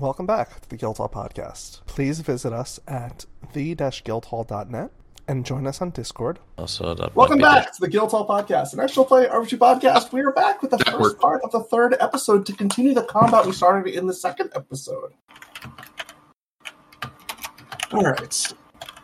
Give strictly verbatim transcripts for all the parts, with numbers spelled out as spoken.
welcome back to the Guildhall Podcast. Please visit us at the dash guildhall dot net and join us on Discord. Also, that welcome back to the Guildhall Podcast, an actual play R P G podcast. We are back with the that first worked. part of the third episode to continue the combat we started in the second episode. All right.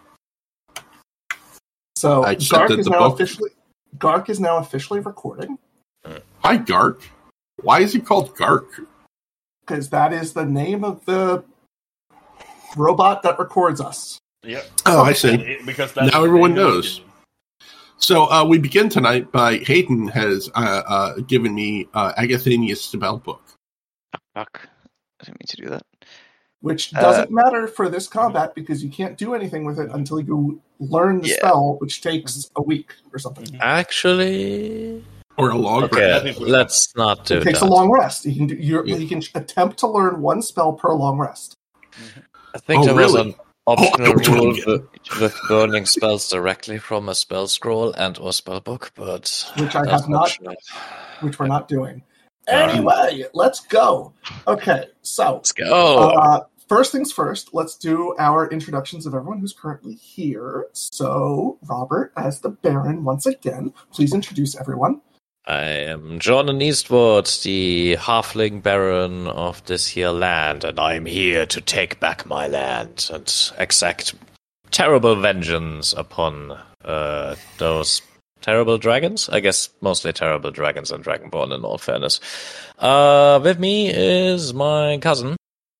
So Gark is now book. officially Gark is now officially recording. Hi, Gark. Why is he called Gark? Because that is the name of the robot that records us. Yep. Oh, I see. Because that's now everyone knows. So uh, we begin tonight by Hayden has uh, uh, given me uh, Agathenia's spell book. Fuck. I didn't mean to do that. Which doesn't uh, matter for this combat because you can't do anything with it until you learn the yeah. spell, which takes a week or something. Actually... Or a long okay, rest. Let's not do it. It takes that. a long rest. You can do, you're, yeah. you can attempt to learn one spell per long rest. I think oh, there really? was an optional oh, rule with, with learning spells directly from a spell scroll and or spell book, but which I have not, not which we're not doing. Anyway, um, let's go. Okay, so let's go. Uh, first things first, let's do our introductions of everyone who's currently here. So, Robert, as the Baron, once again, please introduce everyone. I am Jordan Eastwood, the halfling baron of this here land, and I'm here to take back my land and exact terrible vengeance upon uh, those terrible dragons. I guess mostly terrible dragons and Dragonborn, in all fairness. Uh, with me is my cousin,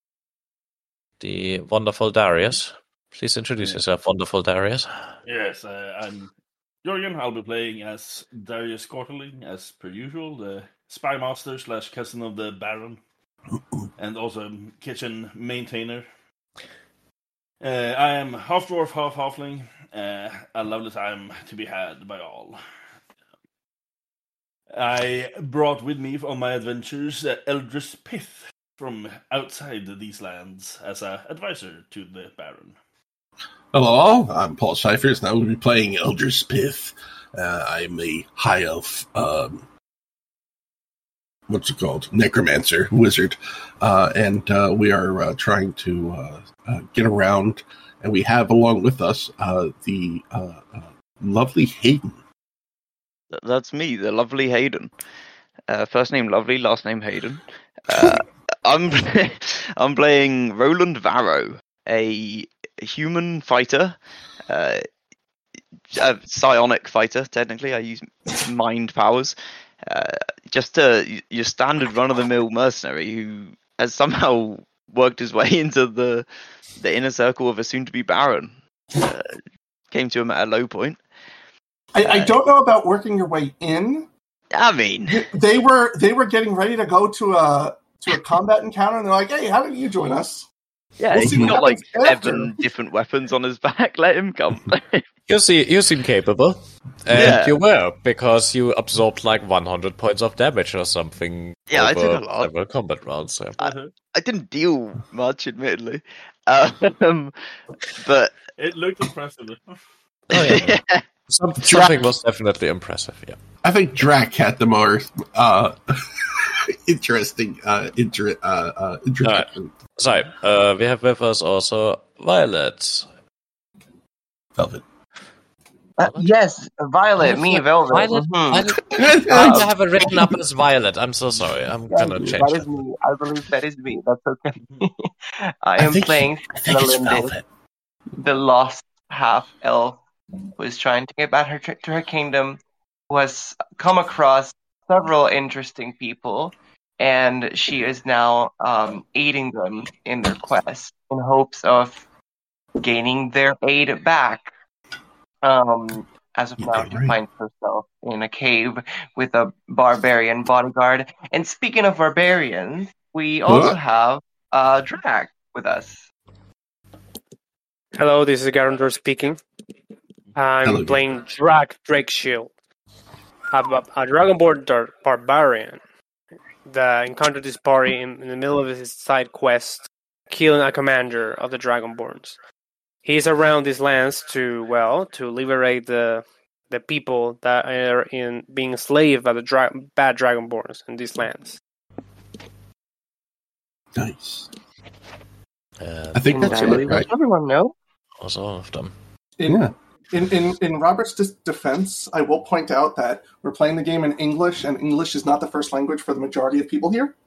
the wonderful Darius. Please introduce yourself, wonderful Darius. Yes, uh, I'm Jörgen. I'll be playing as Darius Quarterling, as per usual, the spy master slash cousin of the Baron, and also kitchen maintainer. Uh, I am half dwarf, half halfling. Uh, a lovely time to be had by all. I brought with me on my adventures uh, Eldris Pith from outside these lands as an advisor to the Baron. Hello, I'm Paul Cyphers, and I will be playing Eldris Pith. Uh, I'm a high elf, um, what's it called? Necromancer, wizard. Uh, and uh, we are uh, trying to uh, uh, get around, and we have along with us uh, the uh, uh, lovely Hayden. That's me, the lovely Hayden. Uh, first name Lovely, last name Hayden. Uh, I'm I'm playing Roland Varro, a human fighter, uh, a psionic fighter, technically. I use mind powers. Uh, just a, your standard run-of-the-mill mercenary who has somehow worked his way into the the inner circle of a soon-to-be Baron. Uh, came to him at a low point. I, uh, I don't know about working your way in. I mean... They were they were getting ready to go to a to a combat encounter, and they're like, hey, how did you join us? Yeah, we'll he's got like seven different weapons on his back. Let him come. you see, you seem capable, and yeah. you were because you absorbed like one hundred points of damage or something. Yeah, I did a lot. Several combat rounds. So. I, I didn't deal much, admittedly, um, but it looked impressive. Oh yeah, yeah. Some, something was definitely impressive. Yeah, I think Drac had the more uh, interesting uh, inter- uh, uh, introduction. Right. So, uh, we have with us also Violet. Velvet. Uh, yes, Violet, me, Velvet. Violet, mm-hmm. Violet. I have it written up as Violet. I'm so sorry. I'm Thank gonna you. change that. That is me. I believe that is me. That's okay. I am I playing Melinda, the lost half elf who is trying to get back her to her kingdom, who has come across several interesting people, and she is now um, aiding them in their quest in hopes of gaining their aid back. Um, as of now, she finds herself in a cave with a barbarian bodyguard. And speaking of barbarians, we also huh? have uh, Drac with us. Hello, this is Garandor speaking. I'm Hello, playing Drac Drakeshield, a, a Dragonborn bar- barbarian that encountered this party in, in the middle of his side quest, killing a commander of the Dragonborns. He's around these lands to, well, to liberate the the people that are in being enslaved by the dra- bad Dragonborns in these lands. Nice. Uh, I think that's Indeed. it, right? Does everyone know? was all of them. In, Yeah. in, in, in Robert's dis- defense, I will point out that we're playing the game in English, and English is not the first language for the majority of people here.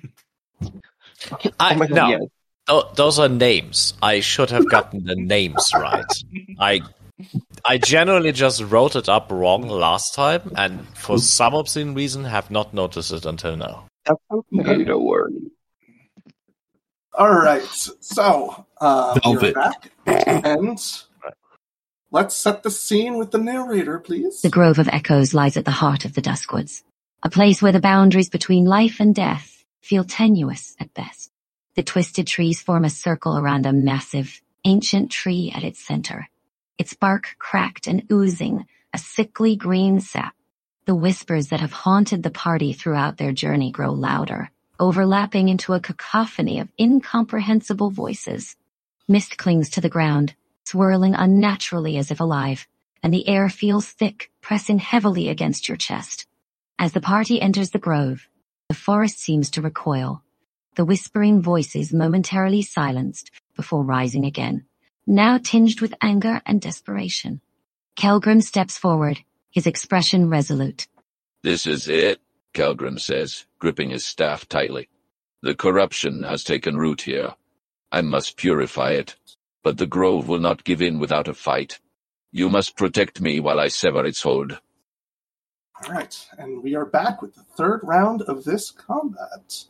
I, Oh my God, no, yes. Tho- those are names. I should have gotten the names right. I I generally just wrote it up wrong last time, and for some obscene reason have not noticed it until now. That's okay, don't worry. All right, so uh, we're Velvet. back, and let's set the scene with the narrator, please. The Grove of Echoes lies at the heart of the Duskwoods, a place where the boundaries between life and death feel tenuous at best. The twisted trees form a circle around a massive, ancient tree at its center, its bark cracked and oozing a sickly green sap. The whispers that have haunted the party throughout their journey grow louder, overlapping into a cacophony of incomprehensible voices. Mist clings to the ground, swirling unnaturally as if alive, and the air feels thick, pressing heavily against your chest. As the party enters the grove, the forest seems to recoil, the whispering voices momentarily silenced before rising again, now tinged with anger and desperation. Kelgrim steps forward, his expression resolute. This is it, Kelgrim says, gripping his staff tightly. The corruption has taken root here. I must purify it, but the grove will not give in without a fight. You must protect me while I sever its hold. All right, and we are back with the third round of this combat.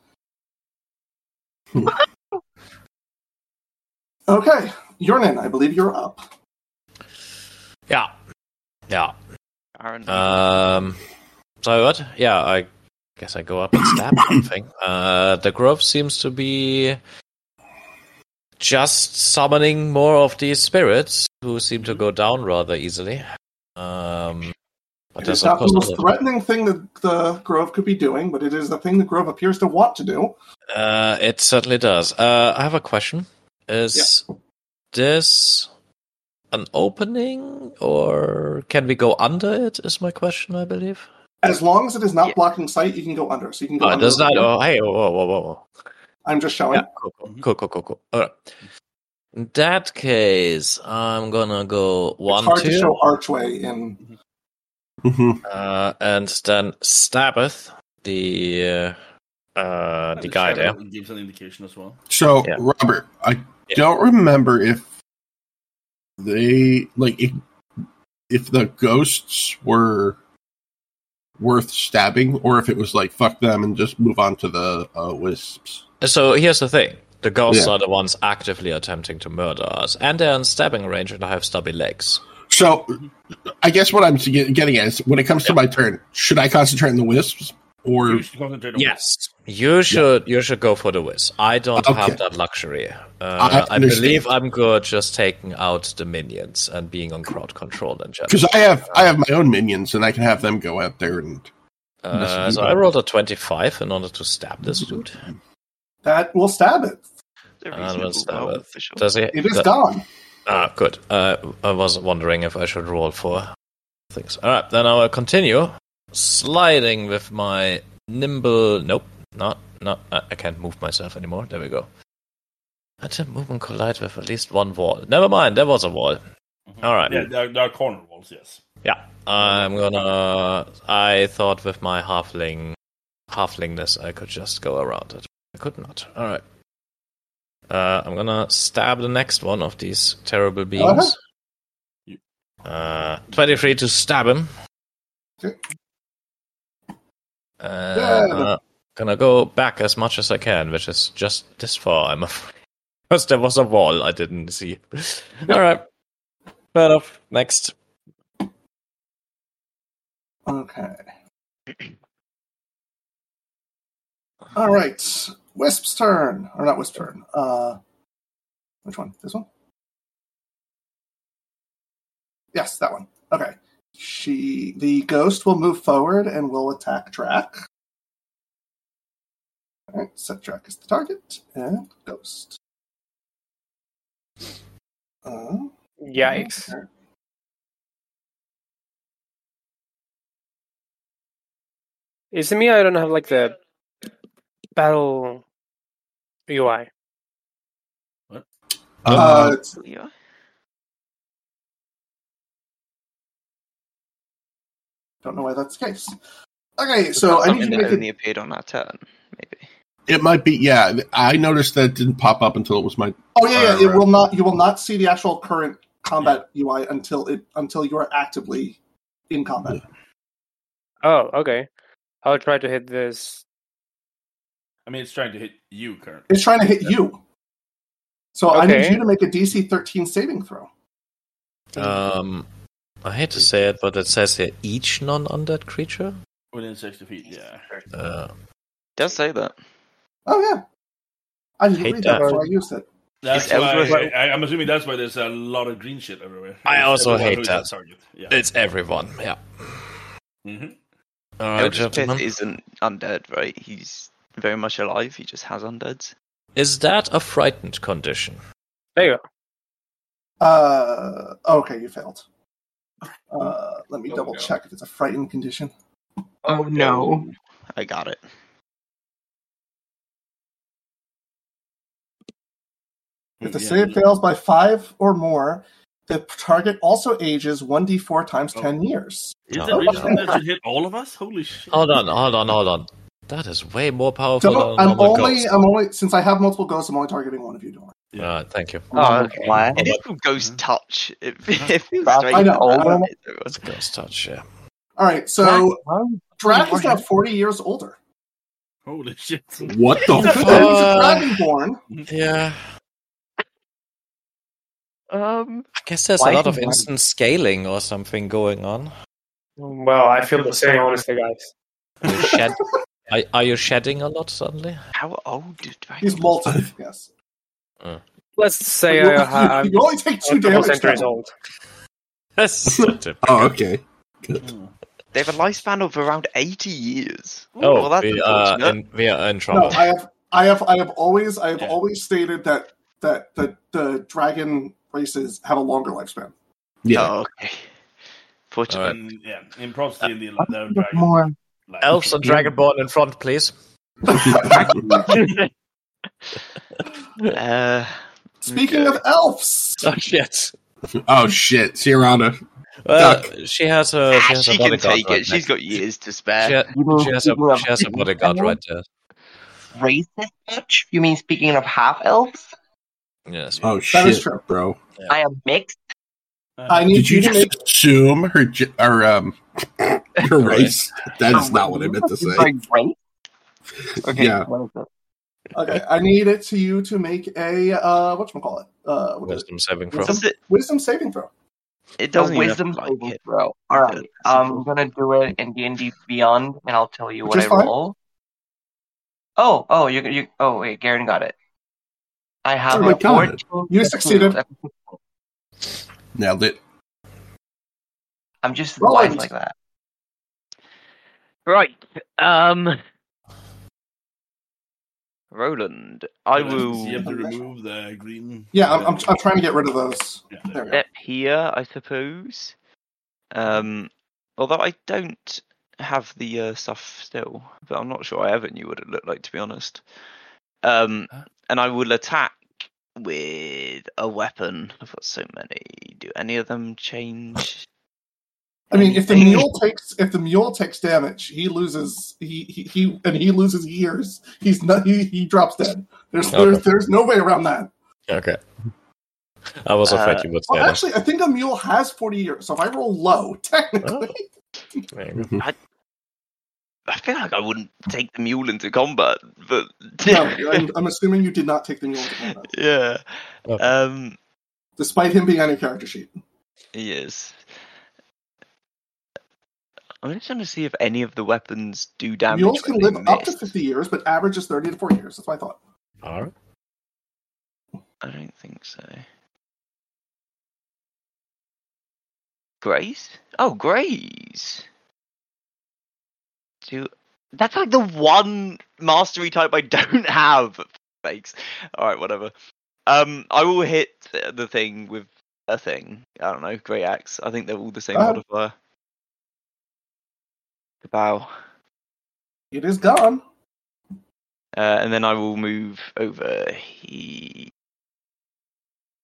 Okay, Jornin, I believe you're up. Yeah, yeah. Aaron, Um. So what? Yeah, I guess I go up and stab something. Uh, the grove seems to be just summoning more of these spirits who seem to go down rather easily. Um, but It there's is of not the course most other- threatening thing that the Grove could be doing, but it is the thing the Grove appears to want to do. Uh, it certainly does. Uh, I have a question. Is this an opening, or can we go under it, is my question, I believe. As long as it is not Yeah. blocking sight, you can go under. So you can go Oh, it under. does the not. window. Oh, hey, whoa, whoa, whoa, whoa, whoa. I'm just showing. Yeah, cool, cool, cool, cool, cool, cool. All right. In that case, I'm gonna go one, it's hard two, to show archway in. Mhm. uh, and then stabbeth the uh, uh, And the guy there. shadow gives an indication as well. So, Yeah. Robert, I Yeah. don't remember if they like if, if the ghosts were worth stabbing, or if it was like fuck them and just move on to the uh, wisps. So here's the thing: the ghosts Yeah. are the ones actively attempting to murder us, and they're in stabbing range, and I have stubby legs. So, I guess what I'm get- getting at is when it comes to my turn, should I concentrate on the wisps or? You should concentrate on Yes, you should. You should go for the whiz. I don't Okay. have that luxury. I Uh, I, understand. believe I'm good just taking out the minions and being on crowd control in general. Because I have I have my own minions and I can have them go out there and Uh, so I rolled a twenty-five in order to stab this dude. That will stab it. it's a Uh, reasonable we'll stab roll it. for sure. Does he? It is that- gone. Ah, good. Uh, I was wondering if I should roll for things. All right, then I will continue sliding with my nimble. Nope, not not. uh, I can't move myself anymore. There we go. I didn't move and collide with at least one wall. Never mind, there was a wall. Mhm. All right. Yeah, there, are- there are corner walls, yes. Yeah, I'm gonna. I thought with my halfling, halflingness, I could just go around it. I could not. All right. Uh, I'm gonna stab the next one of these terrible beings. Uh, twenty-three to stab him. Okay. Uh, Yeah. uh, gonna go back as much as I can, which is just this far, I'm afraid. Because there was a wall I didn't see. All right. Fair enough. Next. Okay. All right. Wisp's turn. Or not Wisp's turn. Uh, which one? This one? Yes, that one. Okay. She, the ghost will move forward and will attack Drac. All right, set Drac as the target, and ghost. Uh, Yikes. Is it me? I don't have like the battle U I. Uh, it's- Yeah. don't know why that's the case. Okay, so I need you Something to that make only it. appeared on that turn, maybe. It might be, yeah. I noticed that it didn't pop up until it was my. Oh yeah, yeah. It or, will not. You will not see the actual current combat U I until it until you are actively in combat. Oh, okay. I'll try to hit this. I mean, it's trying to hit you currently. It's trying to hit you. So I need Okay. you to make a D C thirteen saving throw. Um, I hate to say it, but it says here each non-undead creature. Within sixty feet, yeah. Uh, Does say that. Oh yeah, I didn't Hate read that that. before I used it. That's Is why Eldritch- I, I'm assuming that's why there's a lot of green shit everywhere. I It's also everyone hate who's that. a target. Yeah. it's everyone. Yeah. hmm All right, Eldritch Pith gentlemen. isn't undead, right? He's very much alive. He just has undeads. Is that a frightened condition? There you go. Uh, okay, you failed. Uh, let me Oh, double no. check if it's a frightened condition. Oh no. I got it. If the Yeah. save fails by five or more, the target also ages one d four times Oh. ten years. Is that Oh. really something that should hit all of us? Holy shit. Hold on, hold on, hold on. That is way more powerful So than a I'm normal only, ghost. I'm only, since I have multiple ghosts, I'm only targeting one of you. Don't worry. Yeah. All right, thank you. Oh, okay. What? It is from Ghost Touch. It, it feels That's- strange. I know, that I know. it hits It's ghost touch, yeah. All right, so What? Drac is now forty years older. Holy shit. What the He's a, fuck? he's a dragonborn. Yeah. Um, I guess there's Why a lot is of he instant scaling or something going on. Well, I feel the same, honestly, guys. Are you, shed- are, are you shedding a lot suddenly? how old did Dragon He's molten. Yes. Let's say you, I, I, I'm you only take two a couple damage. centuries now. old. That's so typical. Oh, okay. They have a lifespan of around eighty years. Oh, well, that's we, are unfortunate. in, we are in No, trouble. I have, I have, I have always, I have Yeah. always stated that that the the dragon races have a longer lifespan. Yeah. Oh, okay. Fortunate. And, yeah, in Prophecy in the the dragon. More. Like, Elves and Dragonborn in front, please. Uh, Speaking okay. of elves, Oh shit. Oh shit, Sierrana. Well, Duck. she has a she has she a can bodyguard. take right it. She's next- got years to She, spare. ha- You mean she has a speaking of- she has a bodyguard right there. Racist much? You mean speaking of half elves? Yes. Oh That shit, is true. bro. I am mixed. I need Did you you to just make. assume her ge- or um her race? That is not what I meant to say. Like race? Okay. Yeah. What is it? Okay, I need it to you to make a uh, whatchamacallit? Uh, what is it? Wisdom saving throw. Does it? Wisdom saving throw. It A doesn't even wisdom have to, like, saving hit. throw. All right. Yeah. I'm gonna do it in D and D Beyond, and I'll tell you Which what is I fine. roll. Oh, oh, you, you. Oh, wait, Garen got it. I have Oh my a God. fourteen. You succeeded. Nailed it. I'm just Roland. wise like that. Right. Um. Roland, I You will have to remove the green. Yeah, I'm, I'm, I'm trying to get rid of those. Yeah, There we go. step here, I suppose. Um, although I don't have the uh, stuff still, but I'm not sure I ever knew what it looked like, to be honest. Um, Huh? and I will attack with a weapon. I've got so many. Do any of them change? I mean, if the anything? mule takes if the mule takes damage, he loses he he, he and he loses years. He's not he, he drops dead. There's Okay. there's there's no way around that. Okay. I was afraid Uh, you would say Well, that. actually, I think a mule has forty years. So if I roll low, technically, Maybe. I feel like I wouldn't take the mule into combat, but no. I'm, I'm assuming you did not take the mule into combat, yeah. Okay. Um, despite him being on your character sheet. yes. I'm just trying to see if any of the weapons do damage. Mules can when live they up to miss. fifty years, but average is thirty to forty years. That's what I thought. All right. I don't think so. Grace? Oh, Grace. Do that's like the one mastery type I don't have. Fakes. All right, whatever. Um, I will hit the thing with a thing. I don't know, Great Axe. I think they're all the same Uh, modifier. Kabow. It is gone. Uh, and then I will move over here.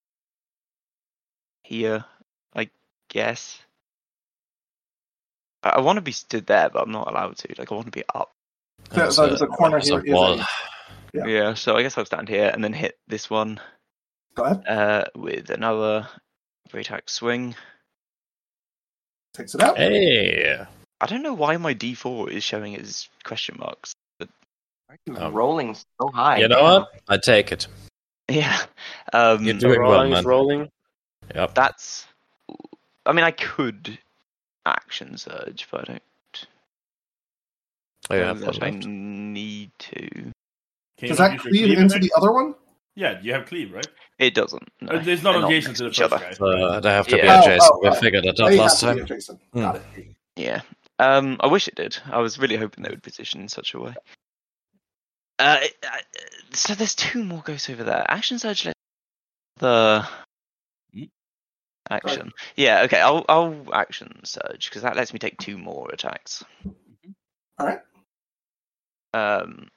here, I guess. I, I want to be stood there, but I'm not allowed to. Like, I want to be up. The, There's the, a- the corner there's here a is wall. a... Yeah. Yeah. So I guess I'll stand here and then hit this one Go ahead. uh, with another great axe swing. Takes it out. Hey. I don't know why my D four is showing as question marks. Um, rolling so high. You know what? I take it. Yeah. Um, You're So doing well, rolling man. is rolling. Yep. That's. I mean, I could action surge, but I don't. Oh, you know have one that I left. need to. Can you Does not that use your cleave cleave into attack? the other one? Yeah, you have cleave, right? It doesn't. No. Uh, it's not They're adjacent to the next first each guy. other. Uh, they have to be Yeah. adjacent. Oh, oh, we oh. figured it out They last have to be time. adjacent. Hmm. Got it. Yeah. Um, I wish it did. I was really hoping they would position in such a way. Uh, it- uh, so there's two more ghosts over there. Action surge. let- The Mm. action. Yeah. Okay. I'll I'll action surge because that lets me take two more attacks. All right. Um.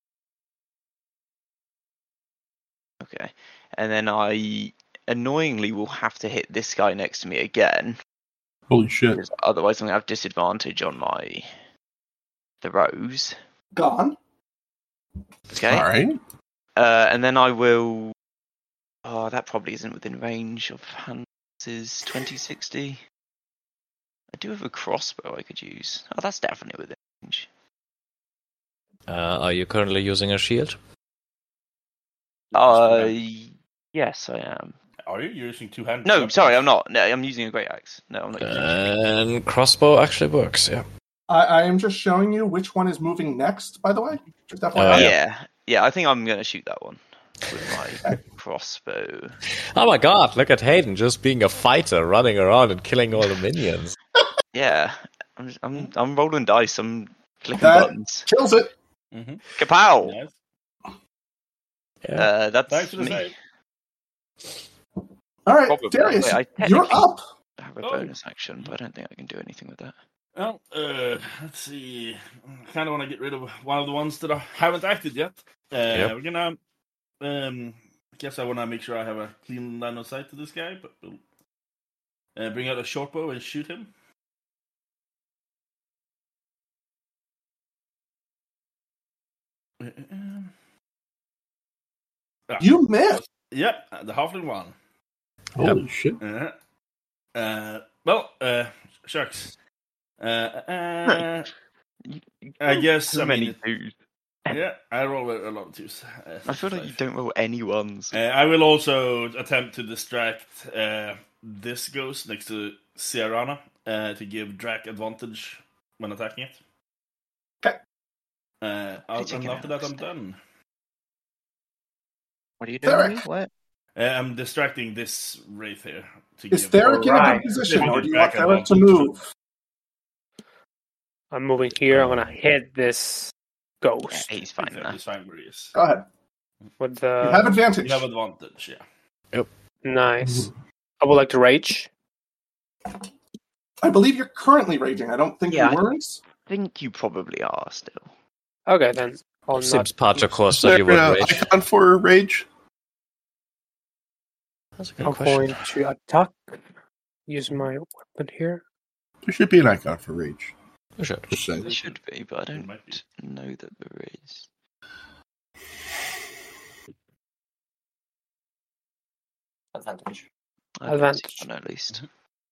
Okay. And then I annoyingly will have to hit this guy next to me again. Holy shit. Because otherwise I'm gonna have disadvantage on my throws. Gone. Okay. All right. Uh, and then I will. Oh, that probably isn't within range of Hans's twenty sixty. I do have a crossbow I could use. Oh, that's definitely within range. Uh, are you currently using a shield? Uh, yes, I am. Are you You're using two hands? No, sorry, I'm not. No, I'm using a great axe. No, I'm not using. a shield. And crossbow actually works, yeah. I, I am just showing you which one is moving next, by the way. Just F Y I. Oh, yeah. yeah. yeah, I think I'm gonna shoot that one with my crossbow. Oh my god, look at Hayden just being a fighter, running around and killing all the minions. Yeah, I'm I'm I'm rolling dice. I'm clicking That- buttons. Kills it. Mm-hmm. Kapow! Nice. Yeah. Uh, that's Thanks for the me. save. All right, Probably. Darius, Wait, I you're technically- up. I have a Oh. bonus action, but I don't think I can do anything with that. Well, uh, let's see. I kind of want to get rid of one of the ones that I haven't acted yet. Uh, Yep. We're gonna. Um, I guess I want to make sure I have a clean line of sight to this guy, but we'll uh, bring out a short bow and shoot him. Uh, uh, ah, You missed. Yep, the halfling one. Holy shit. Uh, uh, well, uh, shucks. Uh, uh, I guess So I many mean, twos. yeah, I roll a, a lot of twos. Uh, I feel like you five. don't roll any ones. Uh, I will also attempt to distract uh, this ghost next to Ciarana uh, to give Drac advantage when attacking it. Okay. Uh, I'll, take and it after out that, I'm instead. done. What are you doing? Theric. Lee? What? Uh, I'm distracting this wraith here. To Is give Theric in a Alright. good position, Give or the do you want Drac Theric to advantage. move? I'm moving here. I'm gonna hit this Yeah, ghost he's fine He's now. he's fine where he is. Go ahead. with You the have advantage. You have advantage, yeah. nice. I would like to rage. I believe you're currently raging. I don't think Yeah, you I- weren't. I think you probably are still. Okay, then I'll not. Seems part of course Is that you there would an rage. icon for rage? That's a good I'm question. going to attack. Use my weapon here. There should be an icon for rage. You should. Just saying. There should be, but I There don't might be. know that there is. Advantage. I haven't Advantage. seen one at least.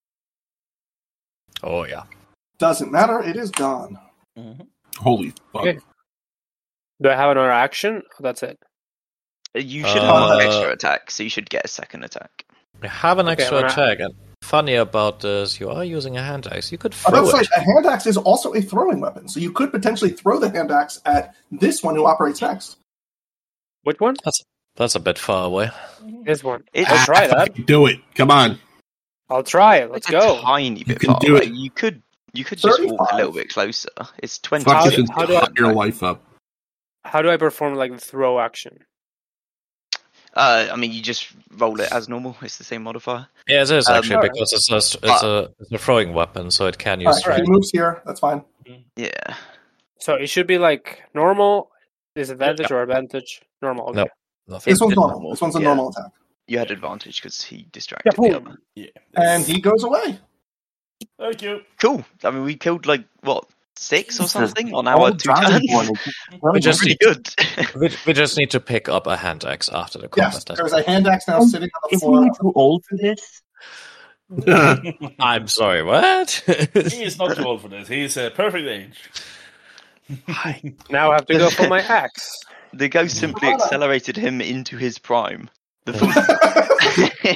Oh yeah. Doesn't matter. It is gone. Mm-hmm. Holy fuck. Okay. Do I have another action? Oh, that's it. You should have Uh, an extra attack, so you should get a second attack. You have an Okay, extra I'm gonna- attack, and funny about this, you are using a hand axe. You could I throw was it. say, a hand axe is also a throwing weapon, so you could potentially throw the hand axe at this one who operates next. Which one? That's a bit far away. This one. It's I'll try that. Fucking Do it. Come on. I'll try it. Let's it's go. a tiny bit can far do away. it. You could you could just walk a thirty-five. little bit closer. It's twenty. Fuck How this do- and how do I- fuck your life up. How do I perform like the throw action? Uh, I mean, you just roll it as normal. It's the same modifier. Yeah, it is Um, actually alright. because it's a it's a it's a throwing weapon, so it can use All right, strength. he moves here. That's fine. Yeah. So it should be like normal, disadvantage or advantage. Normal. Okay. No. Nothing. This one's it's normal. normal, This one's a yeah. normal attack. you had advantage because he distracted Yeah, the other. Yeah. And he goes away. Thank you. Cool. I mean, we killed like what six or Jesus. something on All our two turns. Dragonborn is We just Pretty need, good. we, we just need to pick up a hand axe after the combat. Yes, That's- there's a hand axe now sitting on the Isn't floor. he too old for this? I'm sorry, what? He is not too old for this. He's a perfect age. Now I have to go for my axe. The ghost simply Hold on. accelerated him into his prime. The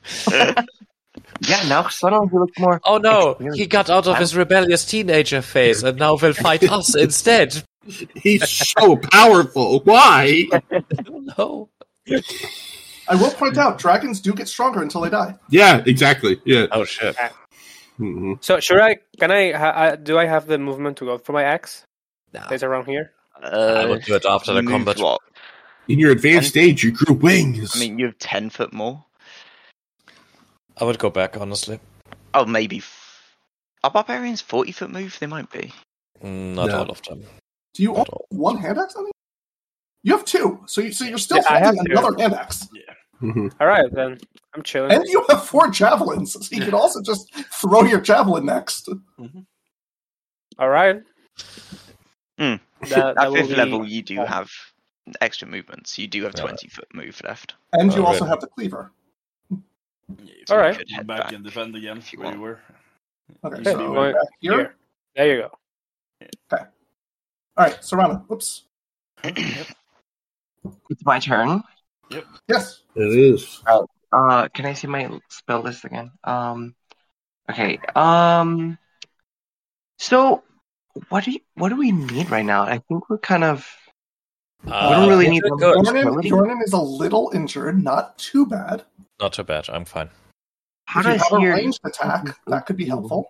Yeah, now suddenly he looks more. Oh no, experienced. he got out of his rebellious teenager phase and now will fight us instead. He's so powerful. Why? No. I will point out, dragons do get stronger until they die. Yeah, exactly. Yeah. Oh shit. hmm So should I? Can I? Ha, I do I have the movement to go for my axe? No. It's around here. I will do it after the moved combat. what? In your advanced age, you grew wings. I mean, you have ten foot more. I would go back, honestly. Oh, maybe. F- Are barbarians forty foot move? They might be. Mm, Not No. all of them. Do you Not own all. one hand axe on you? You have two, so, you, so you're still Yeah, I have holding two. another hand axe. Mhm. All right, then I'm chilling. And you have four javelins, so you can also just throw your javelin next. All right. Hmm. That, that At will fifth be- level, you do oh. have extra movements. You do have Yeah. twenty foot move left. And you Oh, also really? have the cleaver. Yeah, if All you right. could Head back back and defend again if you where want. you were. Okay, Yeah, so you we're want- back here. Here. There you go. All right, Serrano. Whoops. It's my turn. Yes. It is. Uh, can I see my spell list again? Um, okay. Um, so what do you, what do we need right now? I think we're kind of we Uh, don't really yeah, need good. one Good. Jordan, ability. Jordan is a little injured, not too bad. Not too bad. I'm fine. How if you does have a your ranged attack, that could be helpful.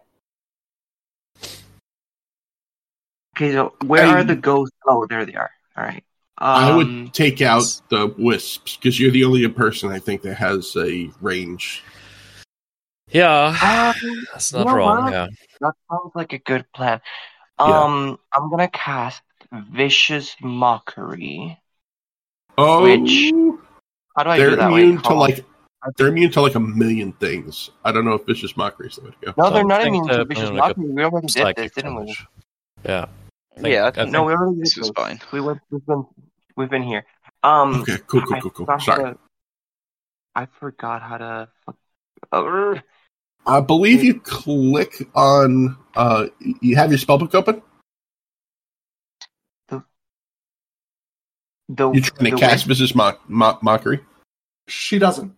okay? So where I- are the ghosts? Oh, there they are. All right. I Um, would take out the wisps because you're the only person I think that has a range. Yeah, um, that's you not know wrong. what? Yeah. That sounds like a good plan. Yeah. Um, I'm gonna cast Vicious Mockery. Oh, Which- How do I they're do that? immune Wait, to hold on. like they're immune to like a million things. I don't know if vicious mockery is the way to go. No, they're I not think immune to they're Vicious like a Mockery. We already did this, Psychic didn't we? damage. Yeah. I think- Yeah, I I think No, we already did this was this. fine. We went. We've been. We've been here. Um. Okay, cool, cool, I cool, cool. forgot how Sorry. to- I forgot how to. Oh, I believe you click on. Uh, you have your spellbook open. the You're trying to the cast vicious mock, mock, mockery. She doesn't.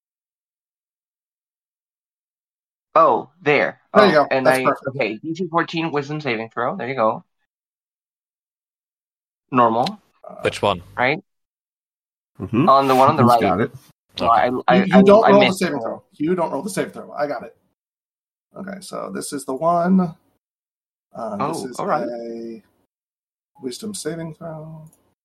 Oh, there. There oh, you go. And That's I perfect. okay. D C fourteen Wisdom saving throw. There you go. Normal, Which one? right? Mm-hmm. On the one on the right. Got it. So I, I, You, you I, don't I roll the missed saving it. throw. You don't roll the saving throw. I got it. Okay, so this is the one. Uh, this Oh, is all right. a wisdom saving throw.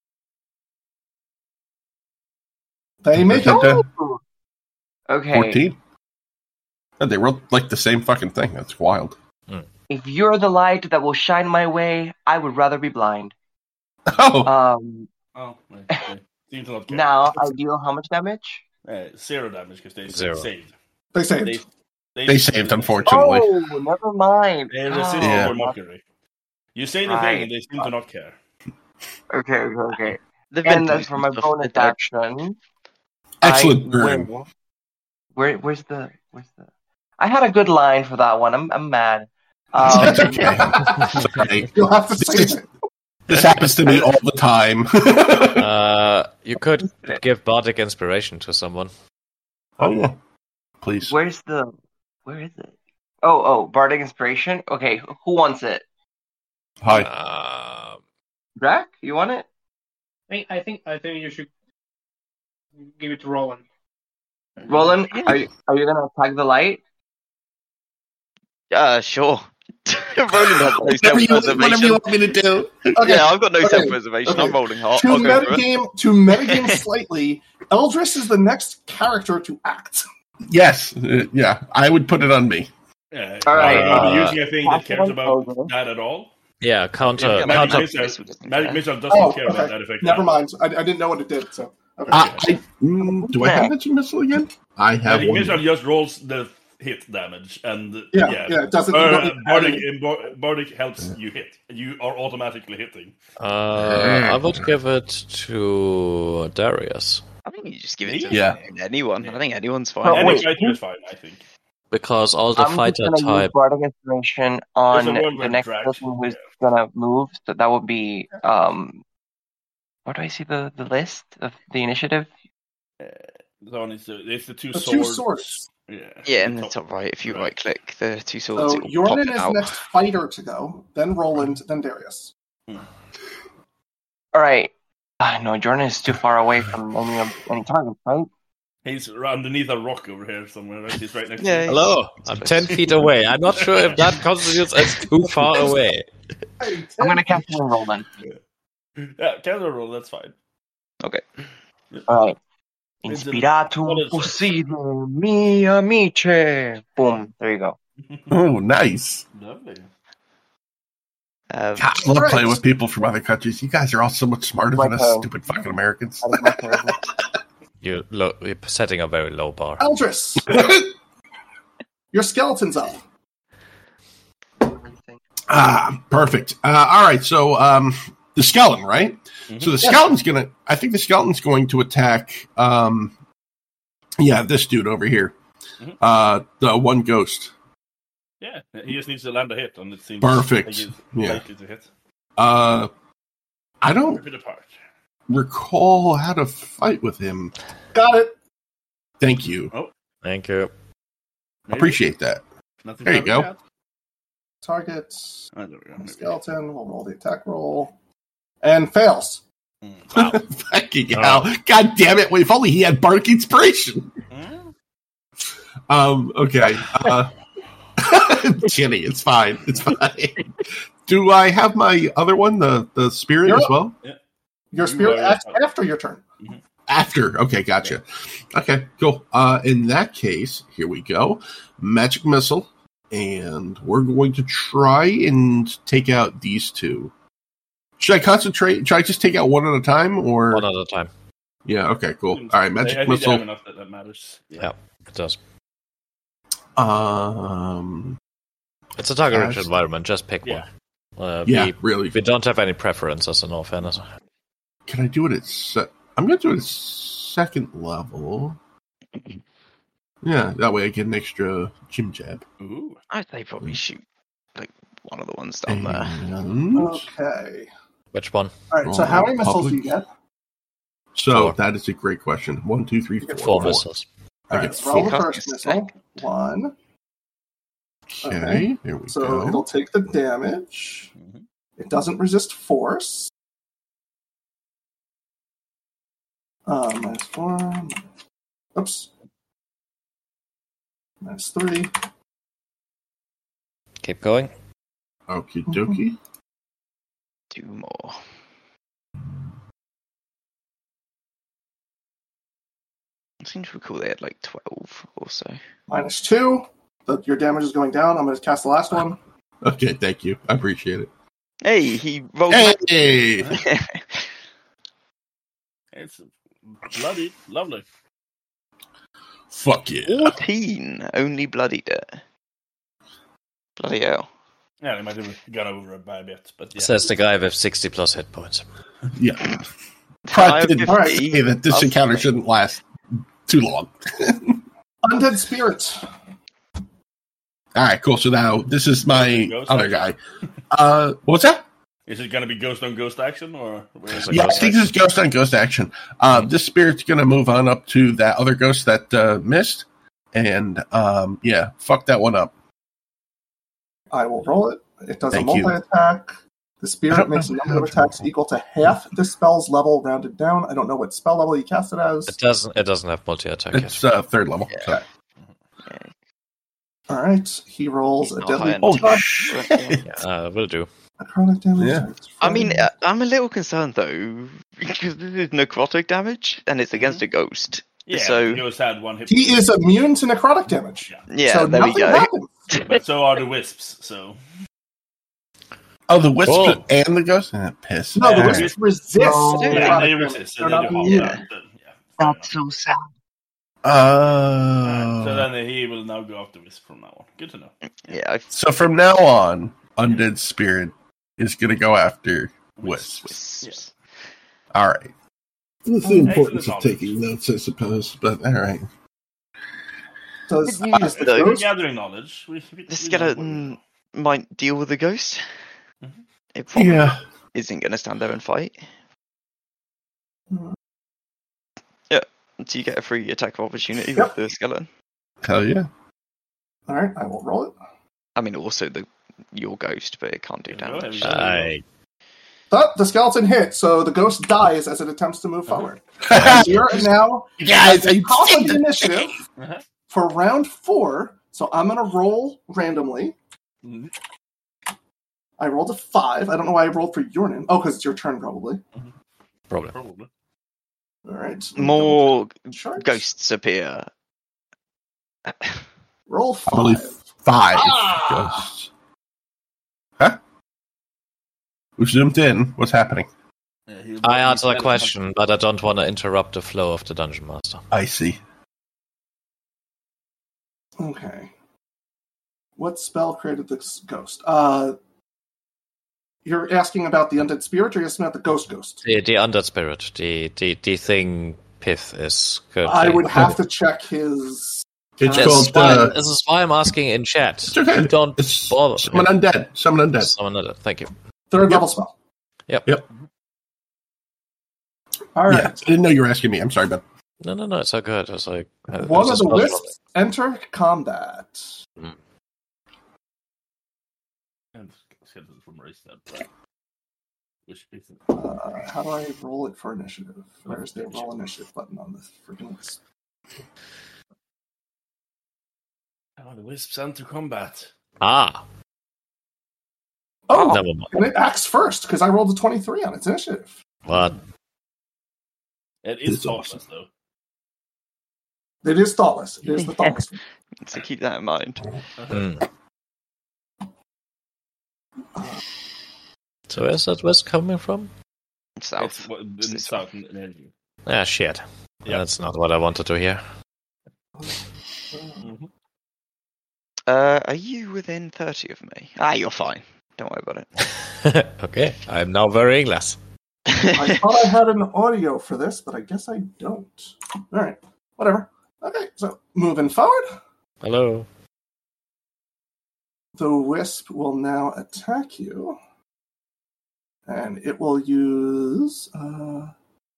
They make it. Oh! Okay. Fourteen. And they rolled like the same fucking thing. That's wild. If you're the light that will shine my way, I would rather be blind. Oh, Um. Oh, right, okay. Seem to not care. Now I deal how much damage? Uh, zero damage because they Zero. saved. They saved. They, they saved, unfortunately. Oh, never mind. They Oh, resist Yeah. your mockery. You say the Right. thing and they seem to not care. Okay, okay, okay. The And then ventilation for my stuff, bonus they're dead. action, Excellent I burn. will- Where, where's the, where's the? I had a good line for that one. I'm, I'm mad. It's Um, okay. It's okay. You'll have to This save is- it. This happens to me all the time. Uh, you could give bardic inspiration to someone. Oh yeah, please. where's the, where is it? Oh, oh, Bardic Inspiration. Okay, who wants it? Hi. Uh, Drac, you want it? I, I think I think you should give it to Roland. Roland, are you, are you gonna attack the light? Uh, sure. Roland has no Whatever you, self-preservation. whatever you want me to do. Okay. Yeah, I've got no Okay. self-preservation. Okay. I'm rolling hard. To I'll go for it. metagame, to metagame slightly, Eldris is the next character to act. Yes, uh, yeah, I would put it on me. Yeah. All right, Are you uh, using a thing that cares about that at all? yeah, counter, Yeah, Magic counter, Missile, this would just make Magic sense. Missile doesn't Oh, care about okay. that effect. Never now. mind. I, I didn't know what it did. So Okay. Uh, I, mm, do I have Magic Missile again? I have Magic one. Missile just rolls the hit damage, and Yeah, yeah, yeah, it doesn't- Uh, you don't need Bardic, any- in Bar- Bardic helps you hit. You are automatically hitting. Uh, I would give it to Darius. I think you just give it to Yeah. anyone. I think anyone's fine. Oh, Any wait. fighter is fine, I think. Because all the I'm just fighter gonna type. use Bardic Inspiration on There's a one the where next drag- person who's yeah. gonna move. So that would be um. Where do I see the, the list of the initiative? Uh, the one is the, it's the two The swords. two swords. Yeah, Yeah, the in the top- top right, if you right. right click the two swords, So it will pop Yornan it is out. the next fighter to go, then Roland, then Darius. All right. Uh, no, Jordan is too far away from any of any targets, right? He's underneath a rock over here somewhere, right? He's right next Yeah, to you. Hello, I'm ten feet away. I'm not sure if that constitutes as too far away. Hey, I'm gonna cast it on Roland. Yeah, counter roll, that's fine. Okay. All right. It's a- Inspiratum what is it? possible mi amice. Boom. There you go. Oh, nice. Lovely. Um, God, I love Right. playing with people from other countries. You guys are all so much smarter than us Like, um, stupid fucking Americans. That is my turn. You lo- you're setting a very low bar. Eldris, your skeleton's up. Ah, perfect. Uh, all right, so um, the skeleton, right? Mhm. So the skeleton's gonna. I think the skeleton's going to attack. Um, yeah, this dude over here. Mhm. Uh, the one ghost. Yeah, he just needs to land a hit, and it seems Perfect. like he's Yeah. likely to hit. Uh, I don't Rip it apart. recall how to fight with him. Got it. Thank you. Thank you. Maybe. Appreciate that. Nothing There you to go. look Target, at. Oh, there we go. Maybe. skeleton, we'll roll the attack roll. And fails. Mm. Wow. Fucking Oh. hell. God damn it. Well, if only he had Bardic Inspiration. Mm. Um, okay. Uh, Jenny, it's fine. It's fine. Do I have my other one, the, the spirit You're as up. well? Your spirit Yeah, acts yeah. after your turn. After. Okay, gotcha. Okay, cool. Uh, in that case, here we go. Magic Missile. And we're going to try and take out these two. Should I concentrate? Should I just take out one at a time? Or One at a time. Yeah, okay, cool. All right, Magic I, I think they have Missile. enough that, that matters. Yeah, it does. Um, It's a target-rich Yes. environment. Just pick Yeah. one. Uh, yeah, we, really. we don't have any preferences in all fairness. Can I do it at se- I'm going to do it at second level. Yeah, that way I get an extra gym jab. Ooh. I'd say probably shoot like one of the ones down there. And Okay. Which one? All right, so Roll how many missiles do you public. get? so Four. that is a great question. One, two, three, four. Four missiles. I All get right, so roll the four. first missile. One. Okay, there we So go. it'll take the damage. Mhm. It doesn't resist force. Uh, minus four. Oops. Minus three. Keep going. Okie dokie. Two more. It seems to recall they had like twelve or so. Minus two. The, your damage is going down. I'm going to cast the last one. Okay, thank you. I appreciate it. Hey, he rolled. Hey! It's bloody lovely. Fuck yeah. fourteen. Only bloodied it. Bloody hell. Yeah, they might have gone over a bad bit, but yeah. Says the guy with sixty plus hit points. Yeah. I have But did fifty. say that this I'll- encounter shouldn't last too long. Undead Spirit. All right, cool. So now this is my Ghost other action. guy. Uh, what's that? Is it going to be ghost on ghost action, or where is It's it? a Yeah, I ghost think this is ghost on ghost action. Uh, this spirit's going to move on up to that other ghost that uh, missed. And um, yeah, fuck that one up. I will roll it. It does Thank a you. multi-attack. The I spirit don't makes a know number how of to attacks roll. equal to half the spell's level rounded down. I don't know what spell level you cast it as. It doesn't. It doesn't have multi attack yet. It's uh, third level. Yeah. So. All right. He rolls He's a not deadly high Oh, touch. shit. Yeah, uh, will do. Necrotic damage. Yeah. I mean, uh, I'm a little concerned though because this is necrotic damage and it's against a ghost. Yeah, So- ghost had one hit. he is immune to necrotic damage. Yeah. Yeah, so there we nothing go. happens. But so are the wisps. So Oh, the wisp Cool. and the ghost? Ah, piss. No, the Yeah. wisps resist yeah, necrotic they damage. resist. So They're they not do half immune. that. Then, yeah. That's so sad. Oh. So then he will now go after Wisp from now on. Good to know. Yeah. I've... So from now on, Undead Spirit is going to go after Wisp. Wisps. Yeah. All right. What's the Excellent importance of knowledge. taking notes, I suppose, but all right. Does, Good news, does the though. We're ghost- gathering knowledge. We, we, The we know what we skeleton know. might deal with the ghost. Mhm. It probably Yeah. isn't going to stand there and fight. Yeah. So you get a free attack of opportunity Yep. with the skeleton. Hell yeah. All right, I will roll it. I mean, also the your ghost, but it can't do There you go, damage. there you go. I But the skeleton hits, so the ghost dies as it attempts to move forward. You're now You guys, at the I top of saved the it. initiative Uh-huh. for round four. So I'm going to roll randomly. Mhm. I rolled a five. I don't know why I rolled for Yornin. Oh, because it's your turn, probably. Probably. Probably. All right. More Charts. ghosts appear. Roll I believe five. five Ah! ghosts. Huh? We've zoomed in. What's happening? Yeah, he'll- I he'll answer the tell us question, but I don't want to interrupt the flow of the dungeon master. I see. Okay. What spell created this ghost? Uh, you're asking about the undead spirit, or you're asking about the ghost ghost? The the undead spirit, the the, the thing Pith is good. I would have to check his. It's This called. is, why, Uh, this is why I'm asking in chat. it's okay. Don't It's bother. summon undead. Summon undead. Summon undead. Thank you. Third Yep. level spell. Yep. Yep. All right. Yeah, I didn't know you were asking me. I'm sorry, but No, no, no. It's all good. It's like uh, One it's of a the spell wisps enter combat. And skeleton from Raystead. Right? Which isn't. Uh, how do I roll it for initiative? Where's the roll initiative button on this freaking wisp? Oh, the wisps enter combat. Ah, Oh, never mind. and it acts first because I rolled a twenty-three on its initiative. What? It is It's thoughtless, awesome. though. It is thoughtless. It is the thoughtless. So keep that in mind. Mm. So where's that west coming from? South. It's what- in It's this south in energy. Ah, shit. Yeah. That's not what I wanted to hear. Mhm. Uh, are you within thirty of me? Ah, you're fine. Don't worry about it. Okay, I'm now varying less. I thought I had an audio for this, but I guess I don't. All right, whatever. Okay, so moving forward, Hello. the wisp will now attack you, and it will use. Uh,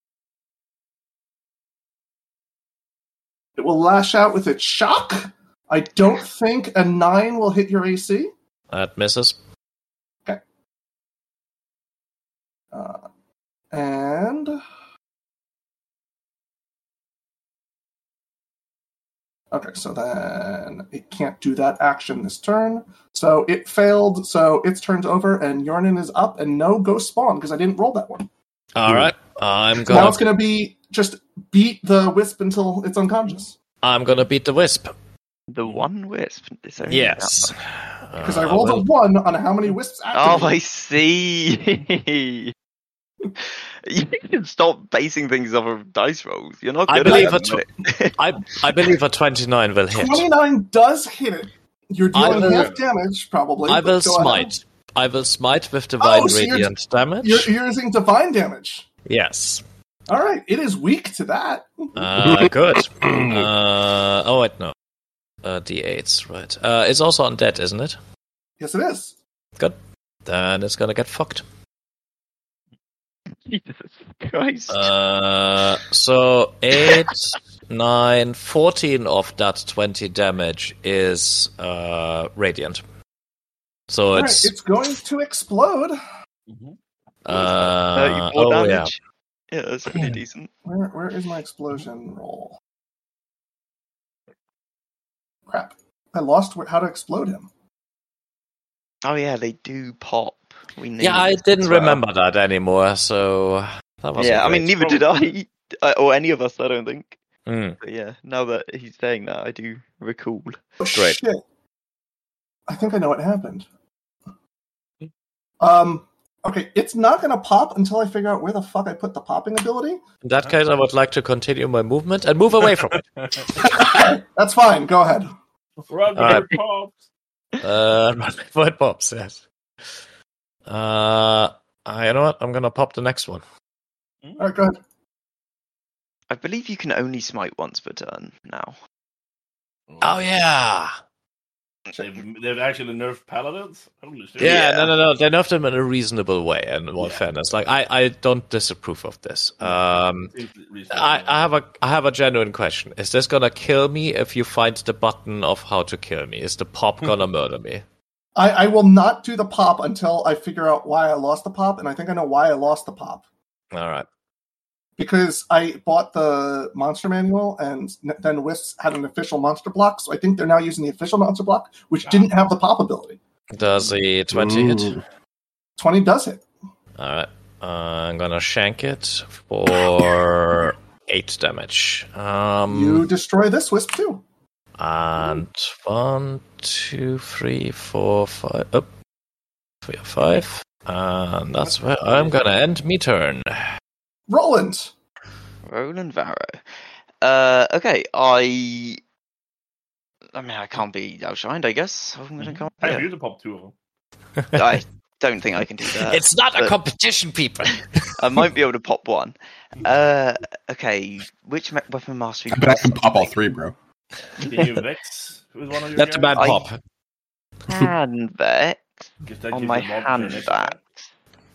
it will lash out with its shock. I don't think a nine will hit your A C. That misses. Uh, and okay, so then it can't do that action this turn. So it failed. So its turn's over, and Yornin is up, and no ghost spawn because I didn't roll that one. All right, I'm Now gonna it's going to be just beat the wisp until it's unconscious. I'm gonna beat the wisp. The one wisp. Is there any Yes. doubt? Because Uh, I rolled well, a one on how many wisps Oh, activated. I see. You can stop basing things off of dice rolls. You're not I good believe at it. it. I I believe a twenty-nine will hit. twenty-nine does hit it. You're I dealing will- half damage, probably. I but will go ahead. smite. I will smite with divine Oh, so you're- radiant damage. You're, you're using divine damage. Yes. All right, it is weak to that. Uh, good. Uh, oh wait, no. Uh, D eights, right? Uh, it's also undead, isn't it? Yes, it is. Good. Then it's gonna get fucked. Jesus Christ. Uh, so eight, nine, fourteen of that twenty damage is uh radiant. So All right, it's, it's going to explode. uh thirty-four oh yeah. damage. Yeah, that's pretty decent. Where, where is my explosion roll? Crap. I lost where, how to explode him. Oh yeah, they do pop. We knew Yeah, I this didn't as well. remember that anymore. So that was Yeah, I mean, neither did I, Uh, or any of us. I don't think. Mm. But yeah, now that he's saying that, I do recall. Oh, Great. shit. I think I know what happened. Um. Okay, it's not going to pop until I figure out where the fuck I put the popping ability. In that case, I would like to continue my movement and move away from it. That's fine. Go ahead. Run All right. for pops. Uh, run before it pops, yes. Uh, uh, you know what? I'm gonna pop the next one. All right, go ahead. I believe you can only smite once per turn now. Oh yeah, They've, they've actually nerfed paladins. Holy shit! yeah. Yeah. No, no, no. They nerfed them in a reasonable way. And in all Yeah. fairness, like I, I don't disapprove of this. Um, Seems reasonable. I, I have a, I have a genuine question. Is this gonna kill me if you find the button of how to kill me? Is the pop gonna murder me? I, I will not do the pop until I figure out why I lost the pop, and I think I know why I lost the pop. All right. Because I bought the monster manual, and then Wisps had an official monster block, so I think they're now using the official monster block, which didn't have the pop ability. Does the twenty hit? Ooh. twenty does hit. All right. Uh, I'm gonna shank it for eight damage. Um, You destroy this Wisp too. And one, two, three, four, five. Up, three or five. And that's where I'm gonna end me turn. Roland. Roland Varro. Uh, okay, I. I mean, I can't be outshined, I guess. I'm gonna come. I Yeah. have you to pop two of them. I don't think I can do that. It's not a but competition, people. I might be able to pop one. Uh, okay, which me- weapon mastery? I bet I can pop all three, bro. Can you Vex with one of your That's a guys? bad I- pop. Hand Vex Because that on gives my you a mod for hand an extra axe.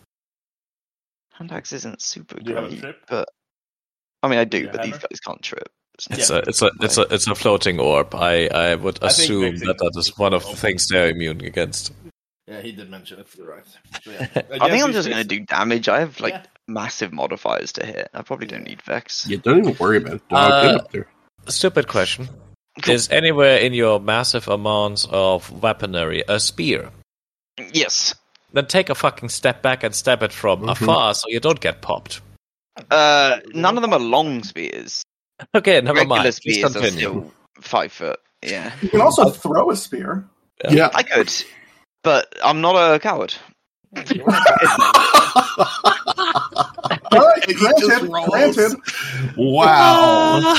Hand axe isn't super Do you have a great, trip? but I mean, I do, Do you but these hammer? guys can't trip. It's It's not- a, it's a, it's a, it's a floating orb. I, I would I think assume Vexing that that is one of the is things they're immune against. Yeah, he did mention it. You're right. So, yeah. I think I'm just going to do damage. I have like Yeah. massive modifiers to hit. I probably don't need Vex. Yeah, don't even worry about it. Dog, Uh, get up there. Stupid question. Is anywhere in your massive amounts of weaponry a spear? Yes. Then take a fucking step back and stab it from Mhm. afar so you don't get popped. Uh, none of them are long spears. Okay, never Regular mind. Please spears are continue. still five foot. Yeah, You can also throw a spear. Yeah. I could, but I'm not a coward. All right, He just granted, rolls. granted. Wow.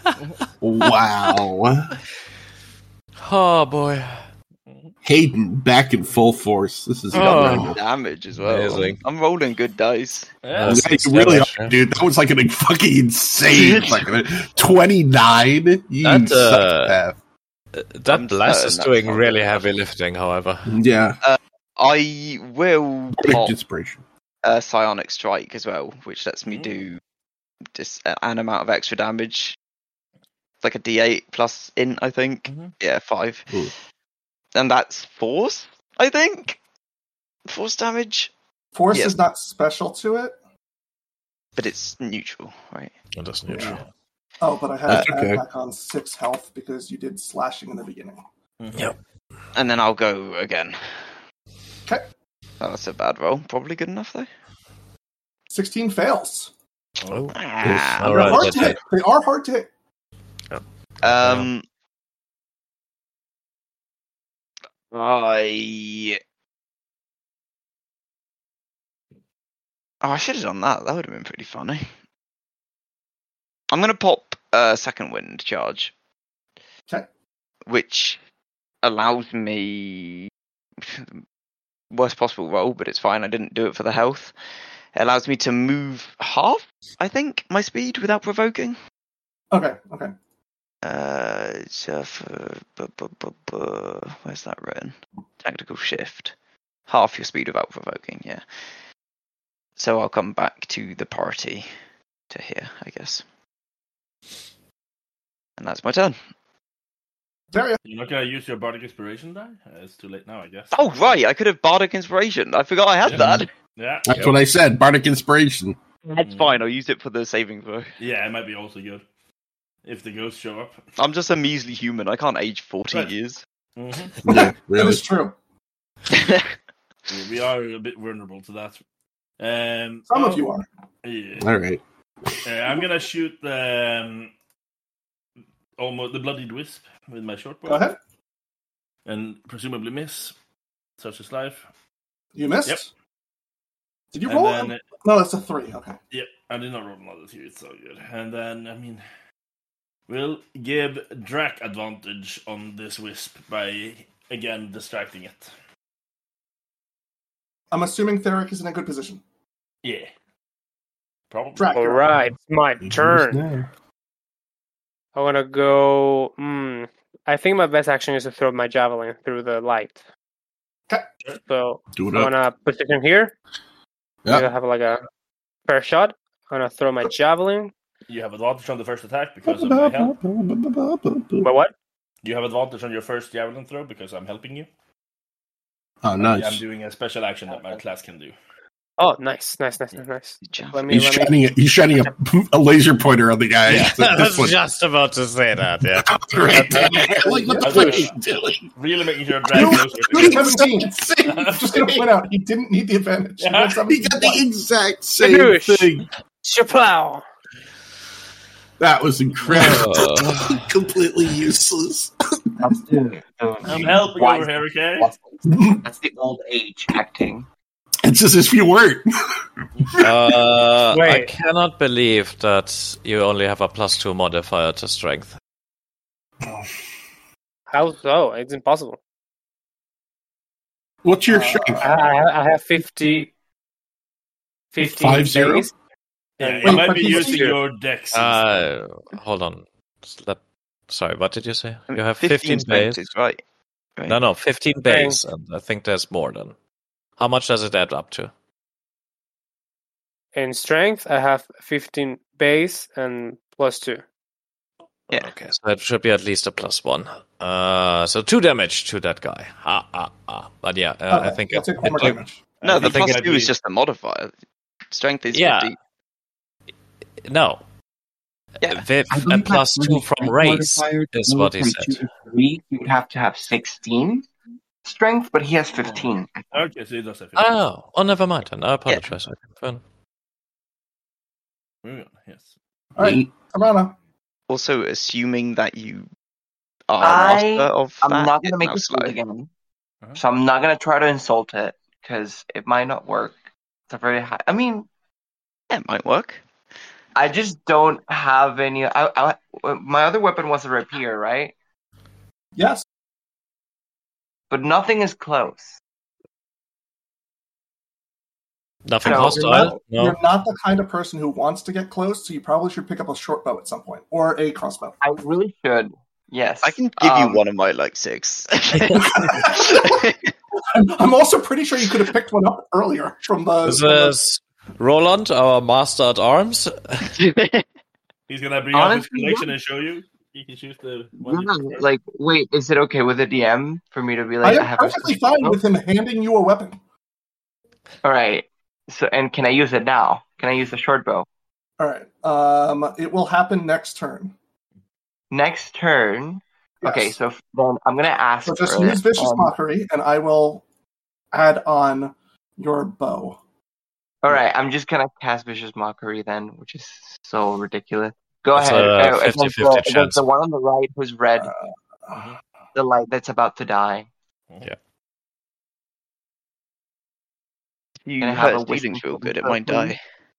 Wow. Oh boy. Hayden back in full force. This is Oh. incredible. Damage as well. Amazing. I'm rolling good dice. Yeah. Yeah, you really are, dude. That was like an fucking insane fucking twenty-nine. You That, uh, psychopath. That I'm blast certain is that's doing not really good. heavy lifting, however. Yeah. I will Big pop inspiration. a psionic strike as well, which lets me Mm. do just an amount of extra damage, like a D eight plus int, I think. Mhm. Yeah, five, Mm. and that's force. I think force damage, Force Yeah. is not special to it. but it's neutral, right? Oh, that's neutral. Oh, but I had That's to okay. add back on six health because you did slashing in the beginning. Yep. And then I'll go again. Okay. That's a bad roll. Probably good enough though. sixteen fails. Oh. Ah, All They're right, hard that's to hit. They are hard to hit. Um, I. Oh, I should have done that. That would have been pretty funny. I'm gonna pop a second wind charge. Okay. Which allows me worst possible roll, but it's fine. I didn't do it for the health. It allows me to move half, I think, my speed without provoking. Okay, okay. Uh, it's, uh, for, bu- bu- bu- bu- where's that written? Tactical shift. Half your speed without provoking, yeah. So I'll come back to the party to here, I guess. And that's my turn. Daria. You're not gonna use your bardic inspiration die? Uh, it's too late now, I guess. Oh, right, I could have Bardic Inspiration. I forgot I had Yeah. that. Yeah. That's what I said. Bardic inspiration. That's fine, I'll use it for the saving throw. Yeah, it might be also good if the ghosts show up. I'm just a measly human, I can't age forty Right. years. Mm-hmm. Yeah, That really. is true. We are a bit vulnerable to that. Um, Some oh, of you are. Yeah. All right. Uh, I'm gonna shoot um, almost the bloodied wisp with my short bow. Go ahead. And presumably miss. Such is life. You missed. Yep. Did you And roll? then- a- No, it's a three. Okay. Yep, I did not roll another two. It's so good. And then, I mean, we'll give Drac advantage on this wisp by, again, distracting it. I'm assuming Theric is in a good position. Yeah. Probably. Drac. All right, it's my turn. I want to go. Mm, I think my best action is to throw my javelin through the light. Okay. So Do it I up. want to position here. Yeah. I have like a fair shot. I'm gonna throw my javelin. You have advantage on the first attack because of my help. But what? You have advantage on your first javelin throw because I'm helping you. Oh, nice. I'm doing a special action that my class can do. Oh, nice, nice, nice, nice, nice. Let me. He's Let me. shining, a, he's shining a, a laser pointer on the guy. Yeah, So I this was one- just about to say that, yeah. Right. Like, what the I fuck was are you doing? Really making sure You Drac knows you what seventeen. Same I'm just going to point out, he didn't need the advantage. He Yeah. rolled He seventeen got the twice. exact same Badoosh. thing. Shaplow. That was incredible. Uh. Completely useless. That's the, the I'm helping wise- over here, okay? That's the old age acting. It's as if you weren't. Uh, I Wait. cannot believe that you only have a plus two modifier to strength. How so? It's impossible. What's your Uh, strength? I, I, I have fifty. fifteen Five zero? base. Yeah, And you Wait, might but be he's using here. your dex. Uh, hold on. Let, sorry, what did you say? You have fifteen fifteen strength base. is right. right. No, no, fifteen base, and I think there's more than. How much does it add up to? In strength, I have fifteen base and plus two. Yeah. Okay, so that should be at least a plus one. Uh, so two damage to that guy. Ah, ah, ah. But yeah, uh, I Okay, think I'll it, take one more it- damage. No, I the think plus I'd two is be- just a modifier. Strength is Yeah. fifty. no. Yeah. Viv, I and believe plus that's two really from strength race modifier to is go what he from said. two to three, you would have to have sixteen strength, but he has fifteen. Okay, so it does have Oh, oh, never mind. Then I apologize. Okay, fine. Moving on, yes. All right, Tamana. Also, assuming that you are I- master of I'm that, not going to it's make now a slow. fool again. Uh-huh. So I'm not going to try to insult it, because it might not work. It's a very high... I mean, Yeah, it might work. I just don't have any... I, I, my other weapon was a rapier, right? Yes. But nothing is close. Nothing No, You're hostile? not, No. you're not the kind of person who wants to get close, so you probably should pick up a short bow at some point. Or a crossbow. I really should. Yes. I can give Um, you one of my like six. I'm, I'm also pretty sure you could have picked one up earlier from the... This from the- is Roland, our master at arms. He's gonna bring out his Honestly, collection yeah. and show you. You can choose the one. Yeah, you prefer. like, wait, is it okay with the D M for me to be I like, I, am have perfectly a fine with him handing you a weapon. All right. So, and can I use it now? Can I use the short bow? All right. Um, it will happen next turn. Next turn. Yes. Okay, so f- then I'm gonna ask. So just for use it, Vicious um, Mockery, and I will add on your bow. All right, I'm just gonna cast Vicious Mockery then, which is so ridiculous. Go It's ahead. a Uh, against fifty-fifty the, against chance. the one on the right who's red, Uh, the light that's about to die. you Gonna have hurt a his feelings whisper real from good. It her, might please.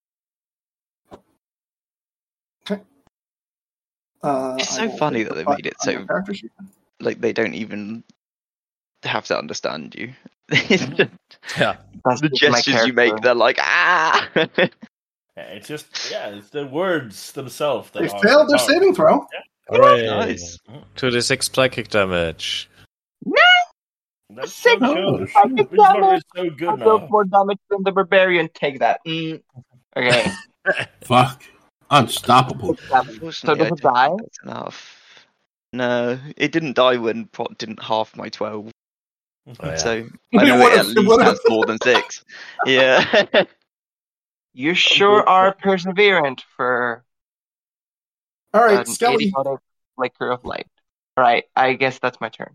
die. uh, It's I so will funny take that the they five made it on your so- character sheet. Like they don't even have to understand you. It's just Yeah. That's the just my gestures you make, character. they're like ah. Yeah, it's just yeah, it's the words themselves that They are failed their powerful. saving throw. Hooray. Nice. two d six psychic damage. That's so Six good. psychic Which one damage. is so I good deal now? more damage than the barbarian. Take that. Mm. Okay. Fuck. Unstoppable. So Unfortunately, I does it don't die? think that's enough. No, it didn't die when Pot didn't half my twelve. Oh, yeah. So It I know it would've- at it least would've- has more than six. Yeah. You sure are perseverant for All right, an Skelly. idiotic flicker of light. All right, I guess that's my turn.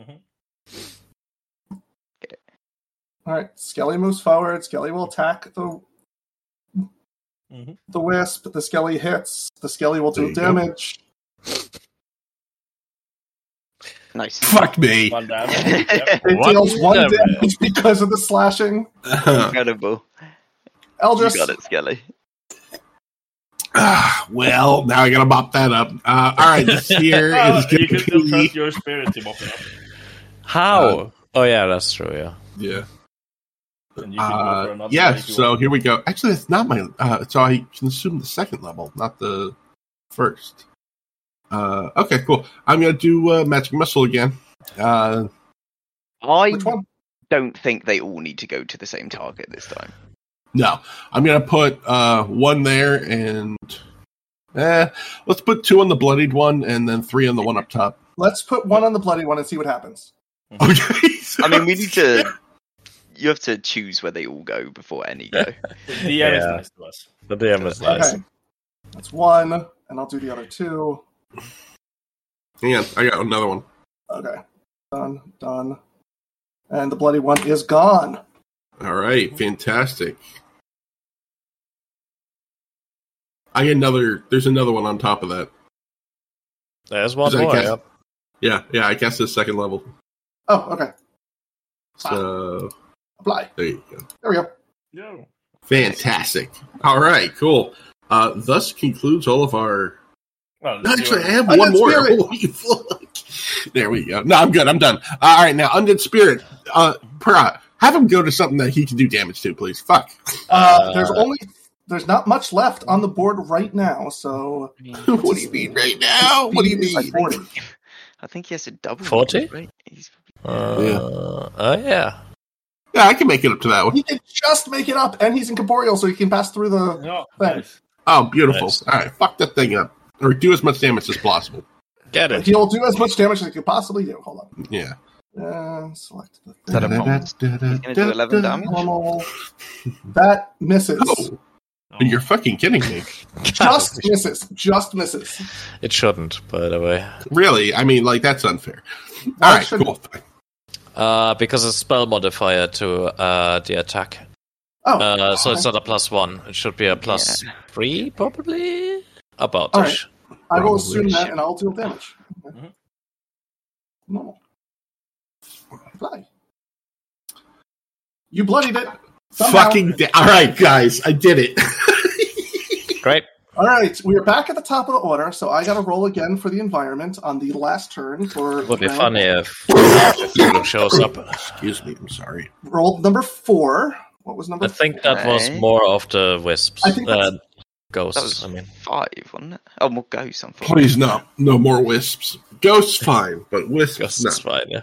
All right, Skelly moves forward. Skelly will attack the Mhm. the wisp. The Skelly hits. The Skelly will There do you go. damage. Nice. Fuck me. One damage. Yep. It One deals one damage. damage because of the slashing. Incredible. Eldris. You got it, Skelly. Ah, well, now I gotta mop that up. Uh, all right, this here Oh, is you going can to still be... trust your spirit to mop it up. How? Uh, oh yeah, that's true. Yeah. Yeah. And you can go for Uh, another yeah, one if you so want. here we go. Actually, it's not my... Uh, so I consumed the second level, not the first. Uh, okay, cool. I'm going to do uh, Magic Missile again. Uh, I Which one? don't think they all need to go to the same target this time. no, I'm going to put uh, one there and... Eh, let's put two on the bloodied one and then three on the one up top. Let's put one on the bloody one and see what happens. Okay. I mean, we need to... You have to choose where they all go before any go. The D M is Yeah. nice to us. The D M is nice. Okay. That's one, and I'll do the other two. Hang on, I got another one. Okay. Done, done. And the bloody one is gone. All right, fantastic. I get another. There's another one on top of that. There's one Is that more. guess- Yep. Yeah, yeah. I guess it's second level. Oh, okay. So Apply. there you go. There we go. Yeah. Fantastic. All right, cool. Uh, thus concludes all of our. Well, Actually, I you're- have Undead one more. Spirit. Holy fuck! There we go. No, I'm good. I'm done. Uh, all right, now Undead Spirit. Uh, Pra, have him go to something that he can do damage to, please. Fuck. Uh, there's only there's not much left on the board right now, so What do you mean right now? What do you Speed is mean? forty. I think he has a double. forty? Right? He's... Uh, Yeah. Oh yeah. Yeah, I can make it up to that one. He can just make it up, and he's incorporeal, so he can pass through the. Yeah, Thanks. nice. Oh, beautiful. Nice. All right, fuck that thing up. Or do as much damage as possible. Get it. He'll do as much damage as he could possibly do. Hold on. Yeah. Uh, select the Is that a thing. promise? He's going to do eleven damage? Normal. That misses. Oh, you're fucking kidding me. Just misses. Just misses. It shouldn't, by the way. Really? I mean, like, that's unfair. All Why right, shouldn't- cool. Uh, because it's spell modifier to uh, the attack. Oh, Uh, so okay. it's not a plus one. It should be a plus three, probably. About All ish. I will Probably. assume that, and I'll deal damage. Okay. Mhm. Normal. Apply. You bloodied it. Somehow. Fucking. Da- All right, guys, I did it. Great. All right, we are back at the top of the order, so I got to roll again for the environment on the last turn. For It would be round- funny if Philip shows up. Excuse me, I'm sorry. Rolled number four. What was number? I think that was Okay. more of the wisps. I think that's- Uh, ghosts, That was I mean. five, wasn't it? Oh, more ghosts, unfortunately. Please, no. No more wisps. Ghosts, fine, but wisps, Ghosts no. is fine, yeah.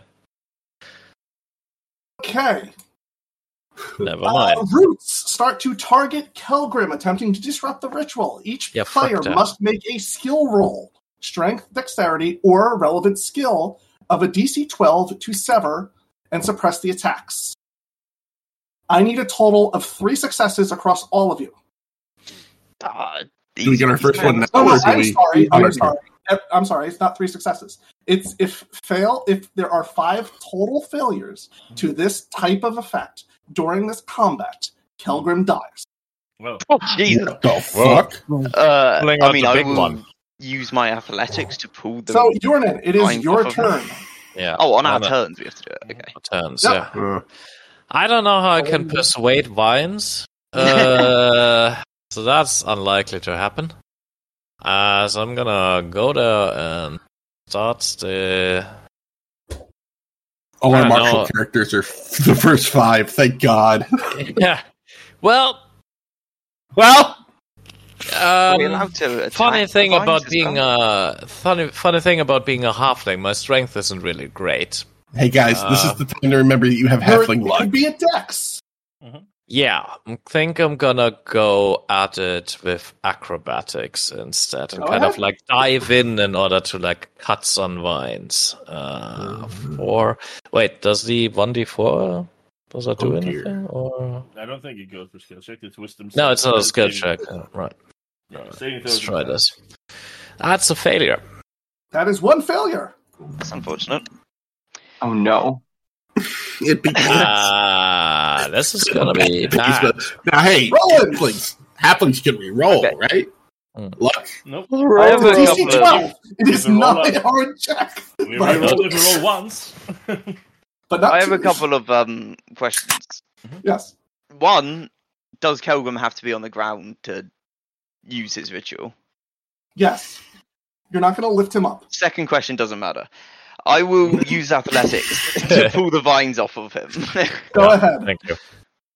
Okay. Never Uh, mind. roots start to target Kelgrim, attempting to disrupt the ritual. Each Yeah, fuck player that. must make a skill roll, strength, dexterity, or a relevant skill of a D C twelve to sever and suppress the attacks. I need a total of three successes across all of you. Ah, Do we get our these- first one now, Oh, no, or do I'm we? sorry. on our I'm turn? sorry. Eh, I'm sorry. It's not three successes. It's if fail if there are five total failures to this type of effect during this combat, Kelgrim dies. Well, Oh, Jesus. What the fuck? Uh, Pulling I out mean, the I big will one. use my athletics to pull them. So, Yornan, it is Fine, your off of turn. Yeah. oh, on our the turns we have to do it. Okay. turns, Yep. yeah. Uh, I don't know how I can persuade vines. Uh, so that's unlikely to happen. Uh, so I'm gonna go there and start the. all I our don't martial know. characters are f- the first five. Thank God. Yeah. Well, Well, Are we um, allowed to attack funny the thing vines about as being well? a funny funny thing about being a halfling, my strength isn't really great. hey guys, this Uh, is the time to remember that you have You're- halfling it luck. could be a dex. Yeah, I think I'm gonna go at it with acrobatics instead and Go kind of ahead. like dive in in order to like cut some vines. Uh, four. Wait, does the one d four does that do Oh, dear. anything? Or I don't think it goes for skill check. It's wisdom. no, it's not a saving- skill check. Uh, right, Yeah, saving let's throws try and this. That's a failure. That is one failure. That's unfortunate. Oh no. It begins. Ah, this is gonna be bad. Now, hey, Roland! halflings, halflings can re-roll, Okay. right? Mm. Luck. Nope. I have a It's a D C couple of, twelve. It is If you roll not up- a hard check. We But- reroll if we roll once. But not I have a two. couple of um questions. Yes. One, does Kelgrim have to be on the ground to use his ritual? Yes. You're not going to lift him up. Second question doesn't matter. I will use athletics to pull the vines off of him. Go ahead. Thank you.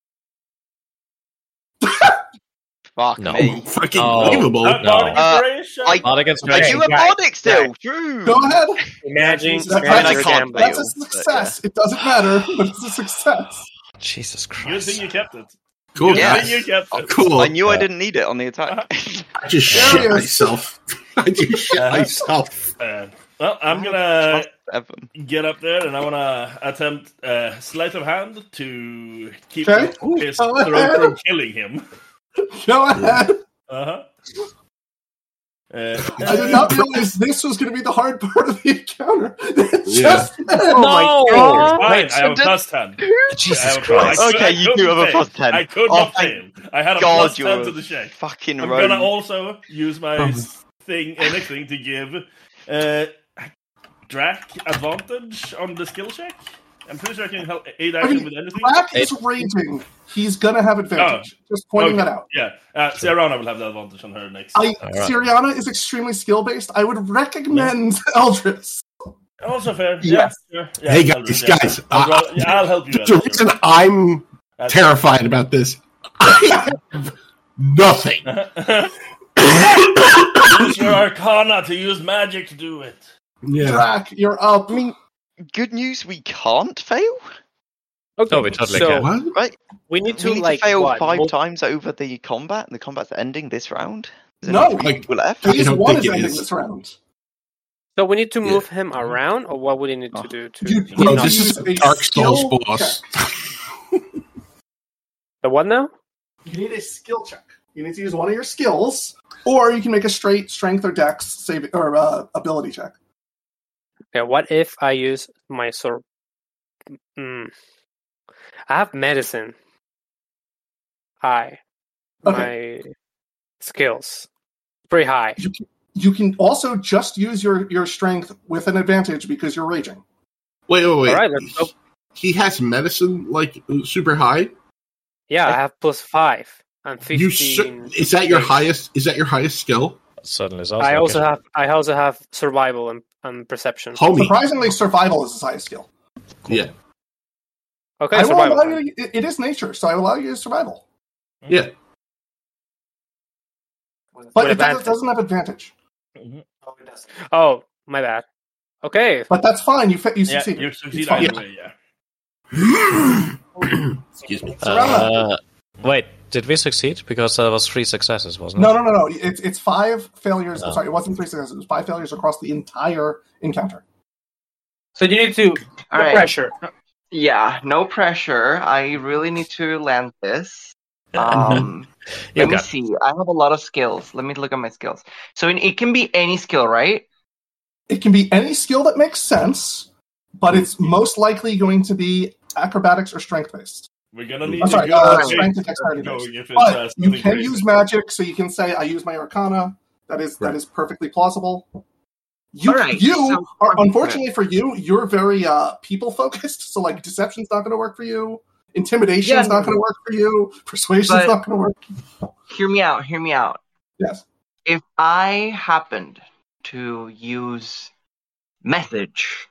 Fuck No. me. Fucking Oh. believable. Not No. bardic Uh, inspiration. I- Not against I me. do a Right, bardic still. right. True. Go ahead. Imagine, That's, I mean, I imagine can't gambling. that's a fail, but, success. It doesn't matter, but it's a success. Jesus Good Christ. thing you kept it. Cool, Good Yeah. thing you kept it. Cool. I knew I Yeah. didn't need it on the attack. I just There shit he is. myself. I just shit Uh-huh. myself. Uh, well, I'm gonna Evan. get up there and I want to attempt uh, sleight of hand to keep Okay. his Go throat ahead. from killing him. Go ahead. Uh-huh. Uh, I did not realize this was going to be the hard part of the encounter. It Yeah. just Oh my No! god! Fine, Wait, I have a so plus ten. Jesus I have a- Christ. I could- Okay, I you couldn't do have a fail. plus ten. I could Oh, not thank fail. I had a God, plus you're ten a to the check. fucking I'm rogue. gonna also use my thing, uh, next thing to give uh, Drac advantage on the skill check. I'm pretty sure I can help aid I action mean, with anything. Black is raging. He's going to have advantage. Just pointing Okay. that out. Yeah, uh, Sierrana will have the advantage on her next. I, All right. Syriana is extremely skill based. I would recommend Eldris. Also fair. Yes. Yeah, sure. Yeah, Hey, I'll do guys, it, yeah. guys, I'll, uh, yeah, I'll help you. The out, reason sure. I'm That's- terrified about this, I have nothing. Use your Arcana to use magic to do it. Yeah. Drac, you're up. I mean, good news, we can't fail. Okay, Oh, we totally so can. What? Right? we need to we need like to fail what? five Mul- times over the combat, and the combat's ending this round. There's No. only three Like- people left. I Phase don't one think is it ending is. this round. So we need to Yeah. move him around, or what would he need Oh. to do to? You, to you No, not- this is use a a Dark Souls skill boss. check. the what now? You need a skill check. You need to use one of your skills, or you can make a straight strength or dex save or uh, ability check. Okay, what if I use my sword? Mm. I have medicine. High. Okay. My skills pretty high. You can, you can also just use your, your strength with an advantage because you're raging. Wait, wait, wait. All right, let's go. He has medicine like super high. Yeah, I have plus five and You su- fifteen. is that your rage. highest? Is that your highest skill? Certainly sounds I like also it. have I also have survival and, and perception. Homie. Surprisingly, survival is his highest skill. Yeah, Okay, I will survival. allow you. To, it, it is nature, so I will allow you to survival, yeah. but With it doesn't, advantage. doesn't have advantage. Oh, my bad. Okay, But that's fine. You fa- you Yeah, succeeded. you It's succeed fine. either way, yeah. Excuse me. Uh, wait, did we succeed? Because there was three successes, wasn't No, it? no, no, no. It's it's five failures. Oh. Sorry, it wasn't three successes. It was five failures across the entire encounter. so you need to All right. pressure. Yeah, no pressure. I really need to land this. Um, You let me got- see. I have a lot of skills. Let me look at my skills. So it can be any skill, right? It can be any skill that makes sense, but it's most likely going to be acrobatics or strength based. We're gonna need I'm sorry, to uh, go strength and with dexterity going based. if it's, But uh, you something can crazy. use magic, so you can say, "I use my Arcana." That is Right. that is perfectly plausible. You, Alright, you so- are unfortunately for you, you're very uh, people focused. So like, deception's not going to work for you. Intimidation's Yeah, not no. going to work for you. Persuasion's But- not going to work. Hear me out. Hear me out. Yes. If I happened to use message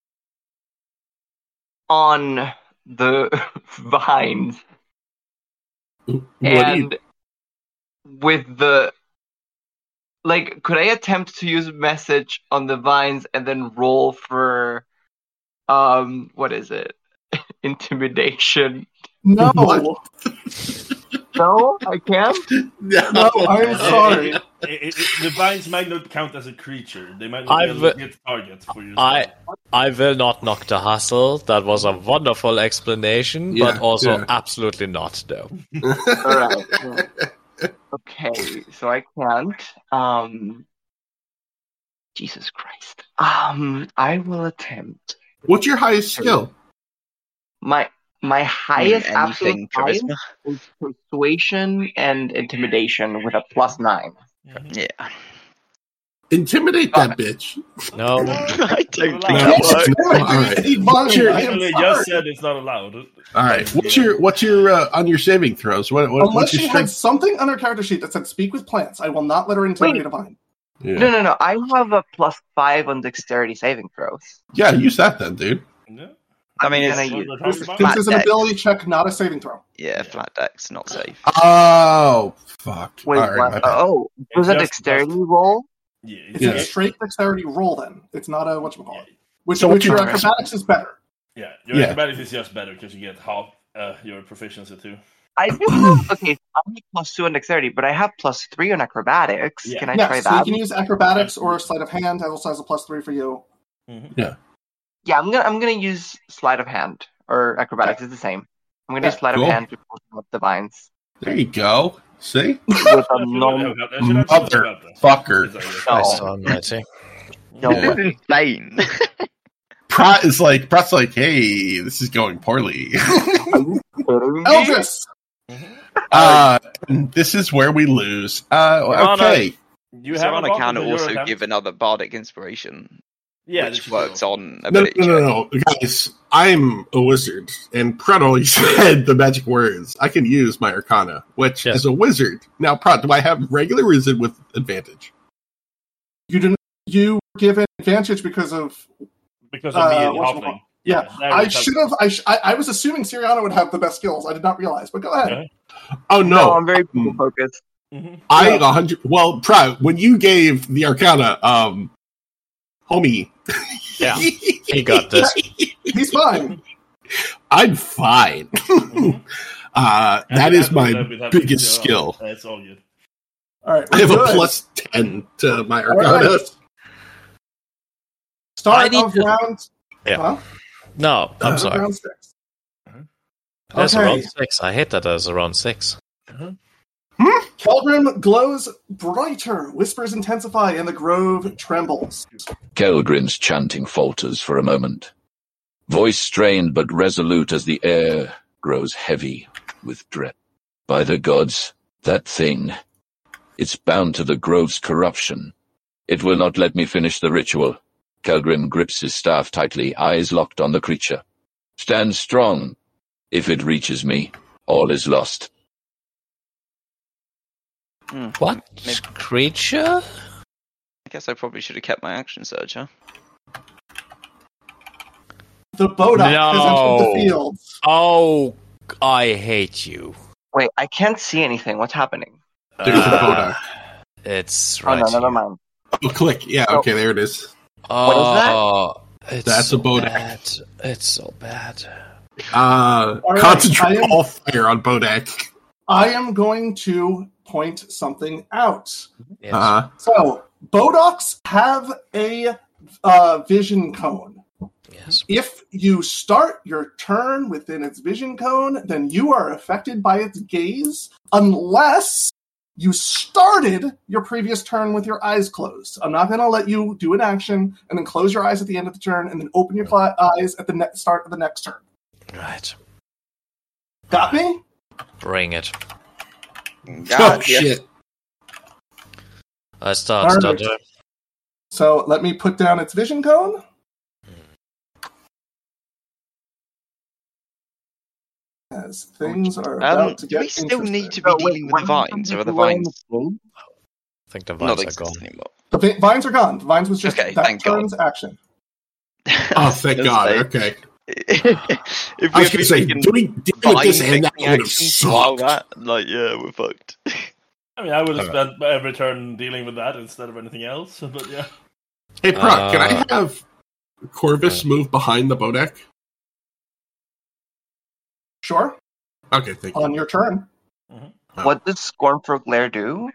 on the vines What do you? and with the like, could I attempt to use message on the vines and then roll for um what is it? Intimidation. No. What? No, I can't. No, I'm sorry. It, it, it, the vines might not count as a creature. They might not be I've- able to get targets for you. I I will not knock the hustle. That was a wonderful explanation, but Yeah, also yeah. absolutely not, though. All right. Okay, so I can't. Um, Jesus Christ. Um, I will attempt What's your highest skill? my my highest anything absolute highest charisma. is persuasion and intimidation with a plus nine. Yeah. Intimidate that bitch. No. I don't think No, that works. no, all right. What's your- I am Literally sorry. just said it's not allowed. All right. What's your what's your uh, on your saving throws? What, what Unless what's your she had strength? something on her character sheet that said "Speak with plants," I will not let her intimidate a vine. Yeah. No, no, no. I have a plus five on dexterity saving throws. yeah, use that then, dude. Yeah. I mean, Can I it's use- What we're This, talking about? this Flat is an dex. ability check, not a saving throw. yeah, flat dex, not safe. Oh fuck! Wait, All right, what? my bad. Oh, was It's a just- dexterity roll? Yeah, It's Yeah. a straight dexterity roll. Then it's not a whatchamacallit. Which, So which what's your- your acrobatics is better. yeah. Your Yeah. acrobatics is just better because you get half uh, your proficiency too. I do have, okay, so I have plus two on dexterity, but I have plus three on acrobatics. Yeah. Can I Yes, try so you that? can use acrobatics or sleight of hand. Has also has a plus three for you. Yeah, I'm gonna I'm gonna use sleight of hand or acrobatics. It's the same. I'm gonna Yeah, use sleight cool. of hand to pull up the vines There you go. See, with a non. motherfucker. Christ almighty. No This way. is insane. Pratt is like Pratt's like, hey, this is going poorly. Eldris, uh, this is where we lose. Uh, okay. You have Serana advantage can on your also attempt. give another bardic inspiration, yeah, which this is works true. on No, ability no, no, check. no, guys. I'm a wizard, and Pratt only said the magic words. I can use my Arcana, which Yes. is a wizard. Now, Pratt, do I have regular wizard with advantage? you didn't. You give an advantage because of because of uh, the what's it halfling. called? Yeah, There I we go. should have. I, sh- I I was assuming Siriana would have the best skills. I did not realize, but go ahead. Yeah. Oh No, no, I'm very people focused. Mhm. I a hundred. Well, Pratt, when you gave the Arcana, um, homie, Yeah, he got this. He's fine. I'm fine. Mhm. uh, And that you is have to my live with that biggest zero. skill. That's all good. All right, I we're have a good. plus ten to my All Arcana. right. Start I need of to- round. Yeah. Huh? No, I'm Start of sorry. Round six. That's Okay. around six. I hit that as around six. Keldrim glows brighter. Whispers intensify, and the grove trembles. Kelgrin's chanting falters for a moment. Voice strained but resolute as the air grows heavy with dread. By the gods, that thing. It's bound to the grove's corruption. It will not let me finish the ritual. Kelgrim grips his staff tightly, eyes locked on the creature. Stand strong. If it reaches me, all is lost. Hmm. What Maybe- creature? I guess I probably should have kept my action surge, huh? The Bodak has No. entered the field. Oh, I hate you. Wait, I can't see anything. What's happening? There's a Uh, Bodak. It's Oh right no, never here. mind. Oh, click. Yeah, Oh. okay, there it is. What is that? Oh, it's That's so a Bodak. bad. It's so bad. Uh, All right, concentrate I am- all fire on Bodak. I am going to point something out. Yes. Uh, So, Bodaks have a uh, vision cone. yes. If you start your turn within its vision cone, then you are affected by its gaze, unless you started your previous turn with your eyes closed. I'm not going to let you do an action and then close your eyes at the end of the turn and then open your cl- eyes at the ne- start of the next turn. Right. Got me? Bring it. oh, Yeah, shit. I start All right. stutter. So let me put down its vision cone. As things are about Um, to do get we still interesting. need to be Oh, wait, dealing with what the vines, happens or are if the you roll in vines the game? I think the not vines are exist gone. anymore? The vi- vines are gone. The vines was just Okay, that thank God. turn's action. Oh, thank Just God. say- Okay. if I we was have going to say, freaking doing, dealing with this vine and that taking would have actions while sucked. that, like, yeah, we're fucked. I mean, I would have Okay. spent every turn dealing with that instead of anything else. But yeah, Hey, Brock, can Uh, I have Corvus move behind the Bodak? Sure. Okay, thank you. On your turn. What does Scornful Glare do?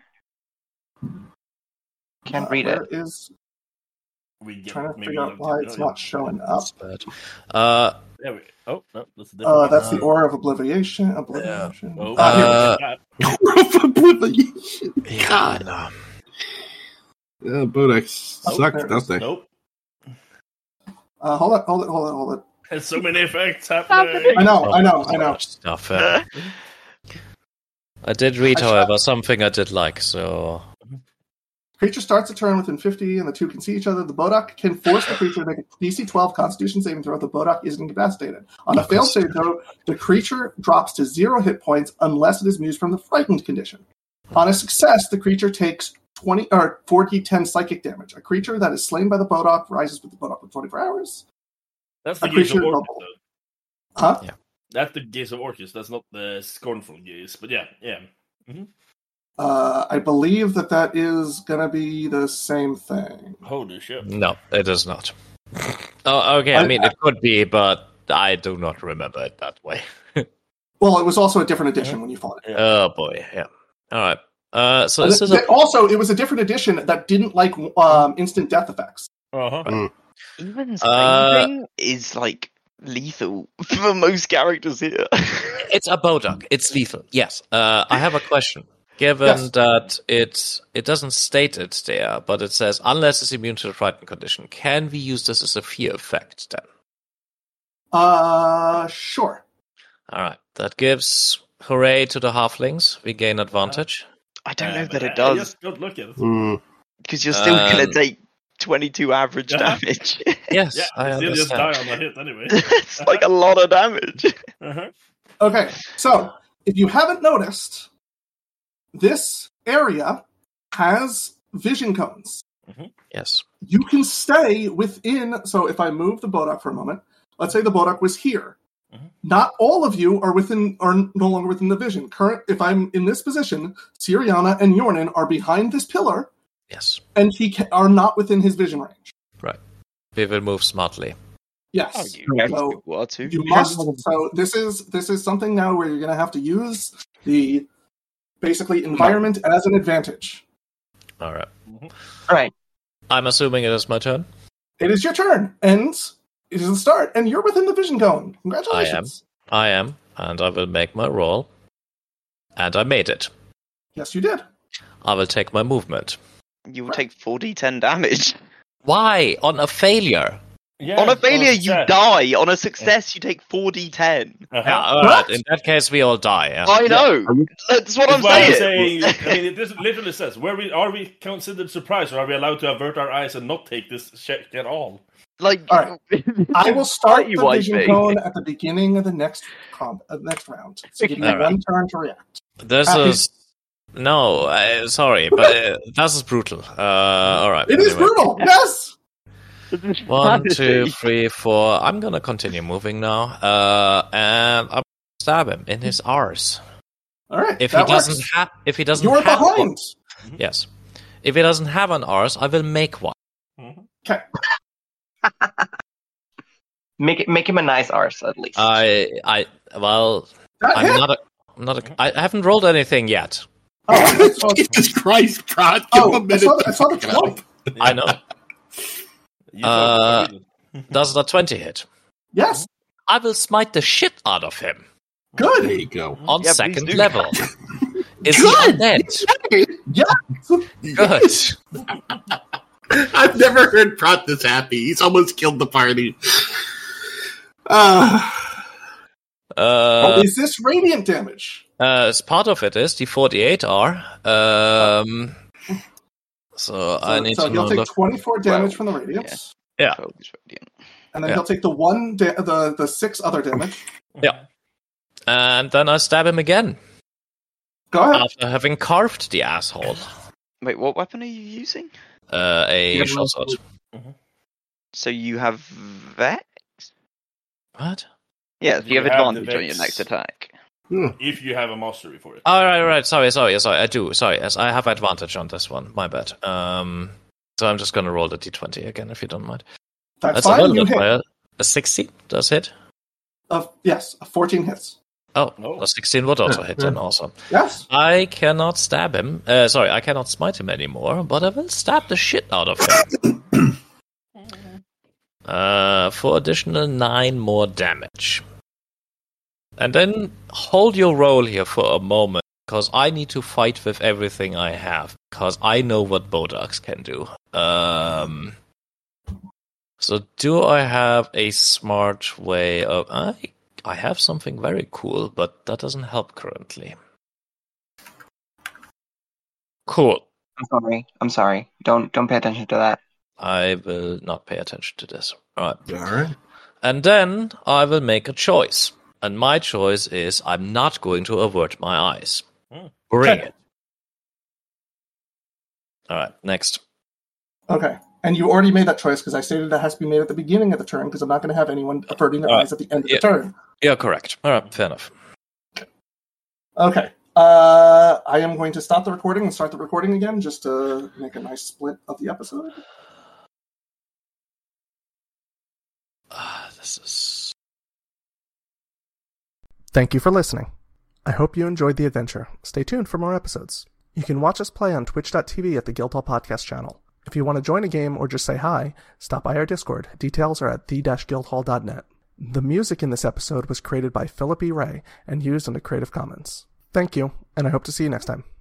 Can't Uh, read where it. is we get trying to maybe figure out look why at- it's oh, yeah. not showing up. That's bad. Uh, There we. Oh no, that's a different. Uh, that's the Uh, Aura of Obliviation. Oblivion. Oh, Ah, here we Uh, go. Oblivion. yeah, God. no. Yeah, Bodak Oh, suck, there it don't is. they? nope. Uh, hold it, hold it, hold it, hold it. There's so many effects happening. I know, I know, I know. Much stuff. uh, I did read, I however, something I did like, so Creature starts a turn within fifty, and the two can see each other. The Bodok can force the creature to make a D C twelve Constitution saving throw. The Bodok is incapacitated. On a failed save throw, the creature drops to zero hit points unless it is mused from the frightened condition. On a success, the creature takes twenty or four d ten psychic damage. A creature that is slain by the Bodok rises with the Bodok for twenty-four hours. That's the A gaze of creature Orcus, double. though. Huh? Yeah. That's the gaze of Orcus. That's not the scornful gaze. But yeah, yeah. Mm-hmm. Uh, I believe that that is going to be the same thing. Holy shit. No, it is not. Oh, okay. I mean, it could be, but I do not remember it that way. Well, it was also a different edition when you fought it. Oh boy, yeah. All right. Uh, so And this it- is a Also, it was a different edition that didn't like um, instant death effects. Uh-huh. Mm. Even Uh, saving is like lethal for most characters here. it's a Bodok. It's lethal. Yes. Uh, I have a question. Given Yes. that it it doesn't state it there, but it says unless it's immune to the frightened condition, can we use this as a fear effect then? Uh, sure. All right. That gives hooray to the halflings. We gain advantage. I don't Uh, know but that I- it I does, just don't look at it. Mm. because you're still going Um, to take twenty-two average Uh-huh. damage. Yes, Yeah, I still just understand. die on a hit anyway. It's like a lot of damage. Uh-huh. Okay, so if you haven't noticed, this area has vision cones. Yes. You can stay within. So if I move the Bodok for a moment, let's say the Bodok was here. Mhm. Not all of you are within are no longer within the vision. Current, if I'm in this position, Siriana and Yornan are behind this pillar, Yes. and he ca- are not within his vision range. Right. We will move smartly. Yes. Oh, you So you are too. you must. So this is this is something now where you're going to have to use the basically environment as an advantage. All right. Right. I'm assuming it is my turn. It is your turn, and it is the start, and you're within the vision cone. Congratulations. I am, and I will make my roll. And I made it. Yes, you did. I will take my movement. You will take four d ten damage. Why? On a failure? Yeah, On a failure, oh, you sad. die. On a success, you take four d ten. Uh-huh. Yeah, all right. In that case, we all die. Yeah. I know. That's what I'm That's why I'm saying. saying. I mean, it just literally says, "Where we are we considered surprised, or are we allowed to avert our eyes and not take this check at all?" Like, All right. I will start You the white vision thing. cone at the beginning of the next comp, uh, next round. So give me All right. one turn to react. This Happy- is no. Uh, sorry, but uh, this is brutal. Uh, all right. It is anyway. brutal. Yes. One, two, three, four. I'm gonna continue moving now, uh, and I'm gonna stab him in his arse. All right. If he that doesn't works. have, if he doesn't You're have one, behind. yes, if he doesn't have an arse, I will make one. Okay. Make it make him a nice arse at least. I, I, well, That I'm hit. not a, I'm not a, I haven't rolled anything yet. Oh, I saw, Jesus Christ, Prod, give oh, him a I minute. saw, the- I saw the to fuck it up. twenty. I know. You Uh, don't- Does the twenty hit? Yes. I will smite the shit out of him There Good. you go. on Yeah, please second do. level. Is he Good. undead? Yes. Good. I've never heard Prot this happy. He's almost killed the party. Uh, Uh, Is this radiant damage? uh, as part of it is the forty-eight R. Um, so, I So, need so to he'll know. take Look, twenty-four damage Well, from the radiance, yeah, twelve is radiant. and then Yeah. he'll take the one da- the the six other damage. yeah. And then I stab him again Go ahead. after having carved the asshole. Wait, what weapon are you using? Uh, a Yeah, short sword. So you have Vex? What? Yeah, so you You have have the advantage on your Vex. next attack. if you have a mastery for it. Oh, right, right. Sorry, sorry, sorry. I do. Sorry, yes, I have advantage on this one. My bad. Um, so I'm just gonna roll the d twenty again, if you don't mind. That's, That's a fine. little You bit hit. higher. A sixteen does hit. Uh, yes, fourteen hits. Oh, Oh. a sixteen would also hit. Then awesome. Yes. I cannot stab him. Uh, sorry, I cannot smite him anymore, but I will stab the shit out of him. uh, for additional nine more damage. And then hold your roll here for a moment, because I need to fight with everything I have, because I know what Bodox can do. Um, so do I have a smart way of... I, I have something very cool, but that doesn't help currently. Cool. I'm sorry. I'm sorry. Don't don't pay attention to that. I will not pay attention to this. All right. All right. And then I will make a choice. And my choice is I'm not going to avert my eyes. Hmm. Bring Okay. it. All right, next. Okay. And you already made that choice because I stated that has to be made at the beginning of the turn because I'm not going to have anyone averting their Uh, eyes at the end of yeah. the turn. Yeah, correct. All right, fair enough. Okay. Uh, I am going to stop the recording and start the recording again just to make a nice split of the episode. Uh, this is... Thank you for listening. I hope you enjoyed the adventure. Stay tuned for more episodes. You can watch us play on twitch dot t v at the Guildhall Podcast channel. If you want to join a game or just say hi, stop by our Discord. Details are at the dash guildhall dot net. The music in this episode was created by Philip E. Ray and used under Creative Commons. Thank you, and I hope to see you next time.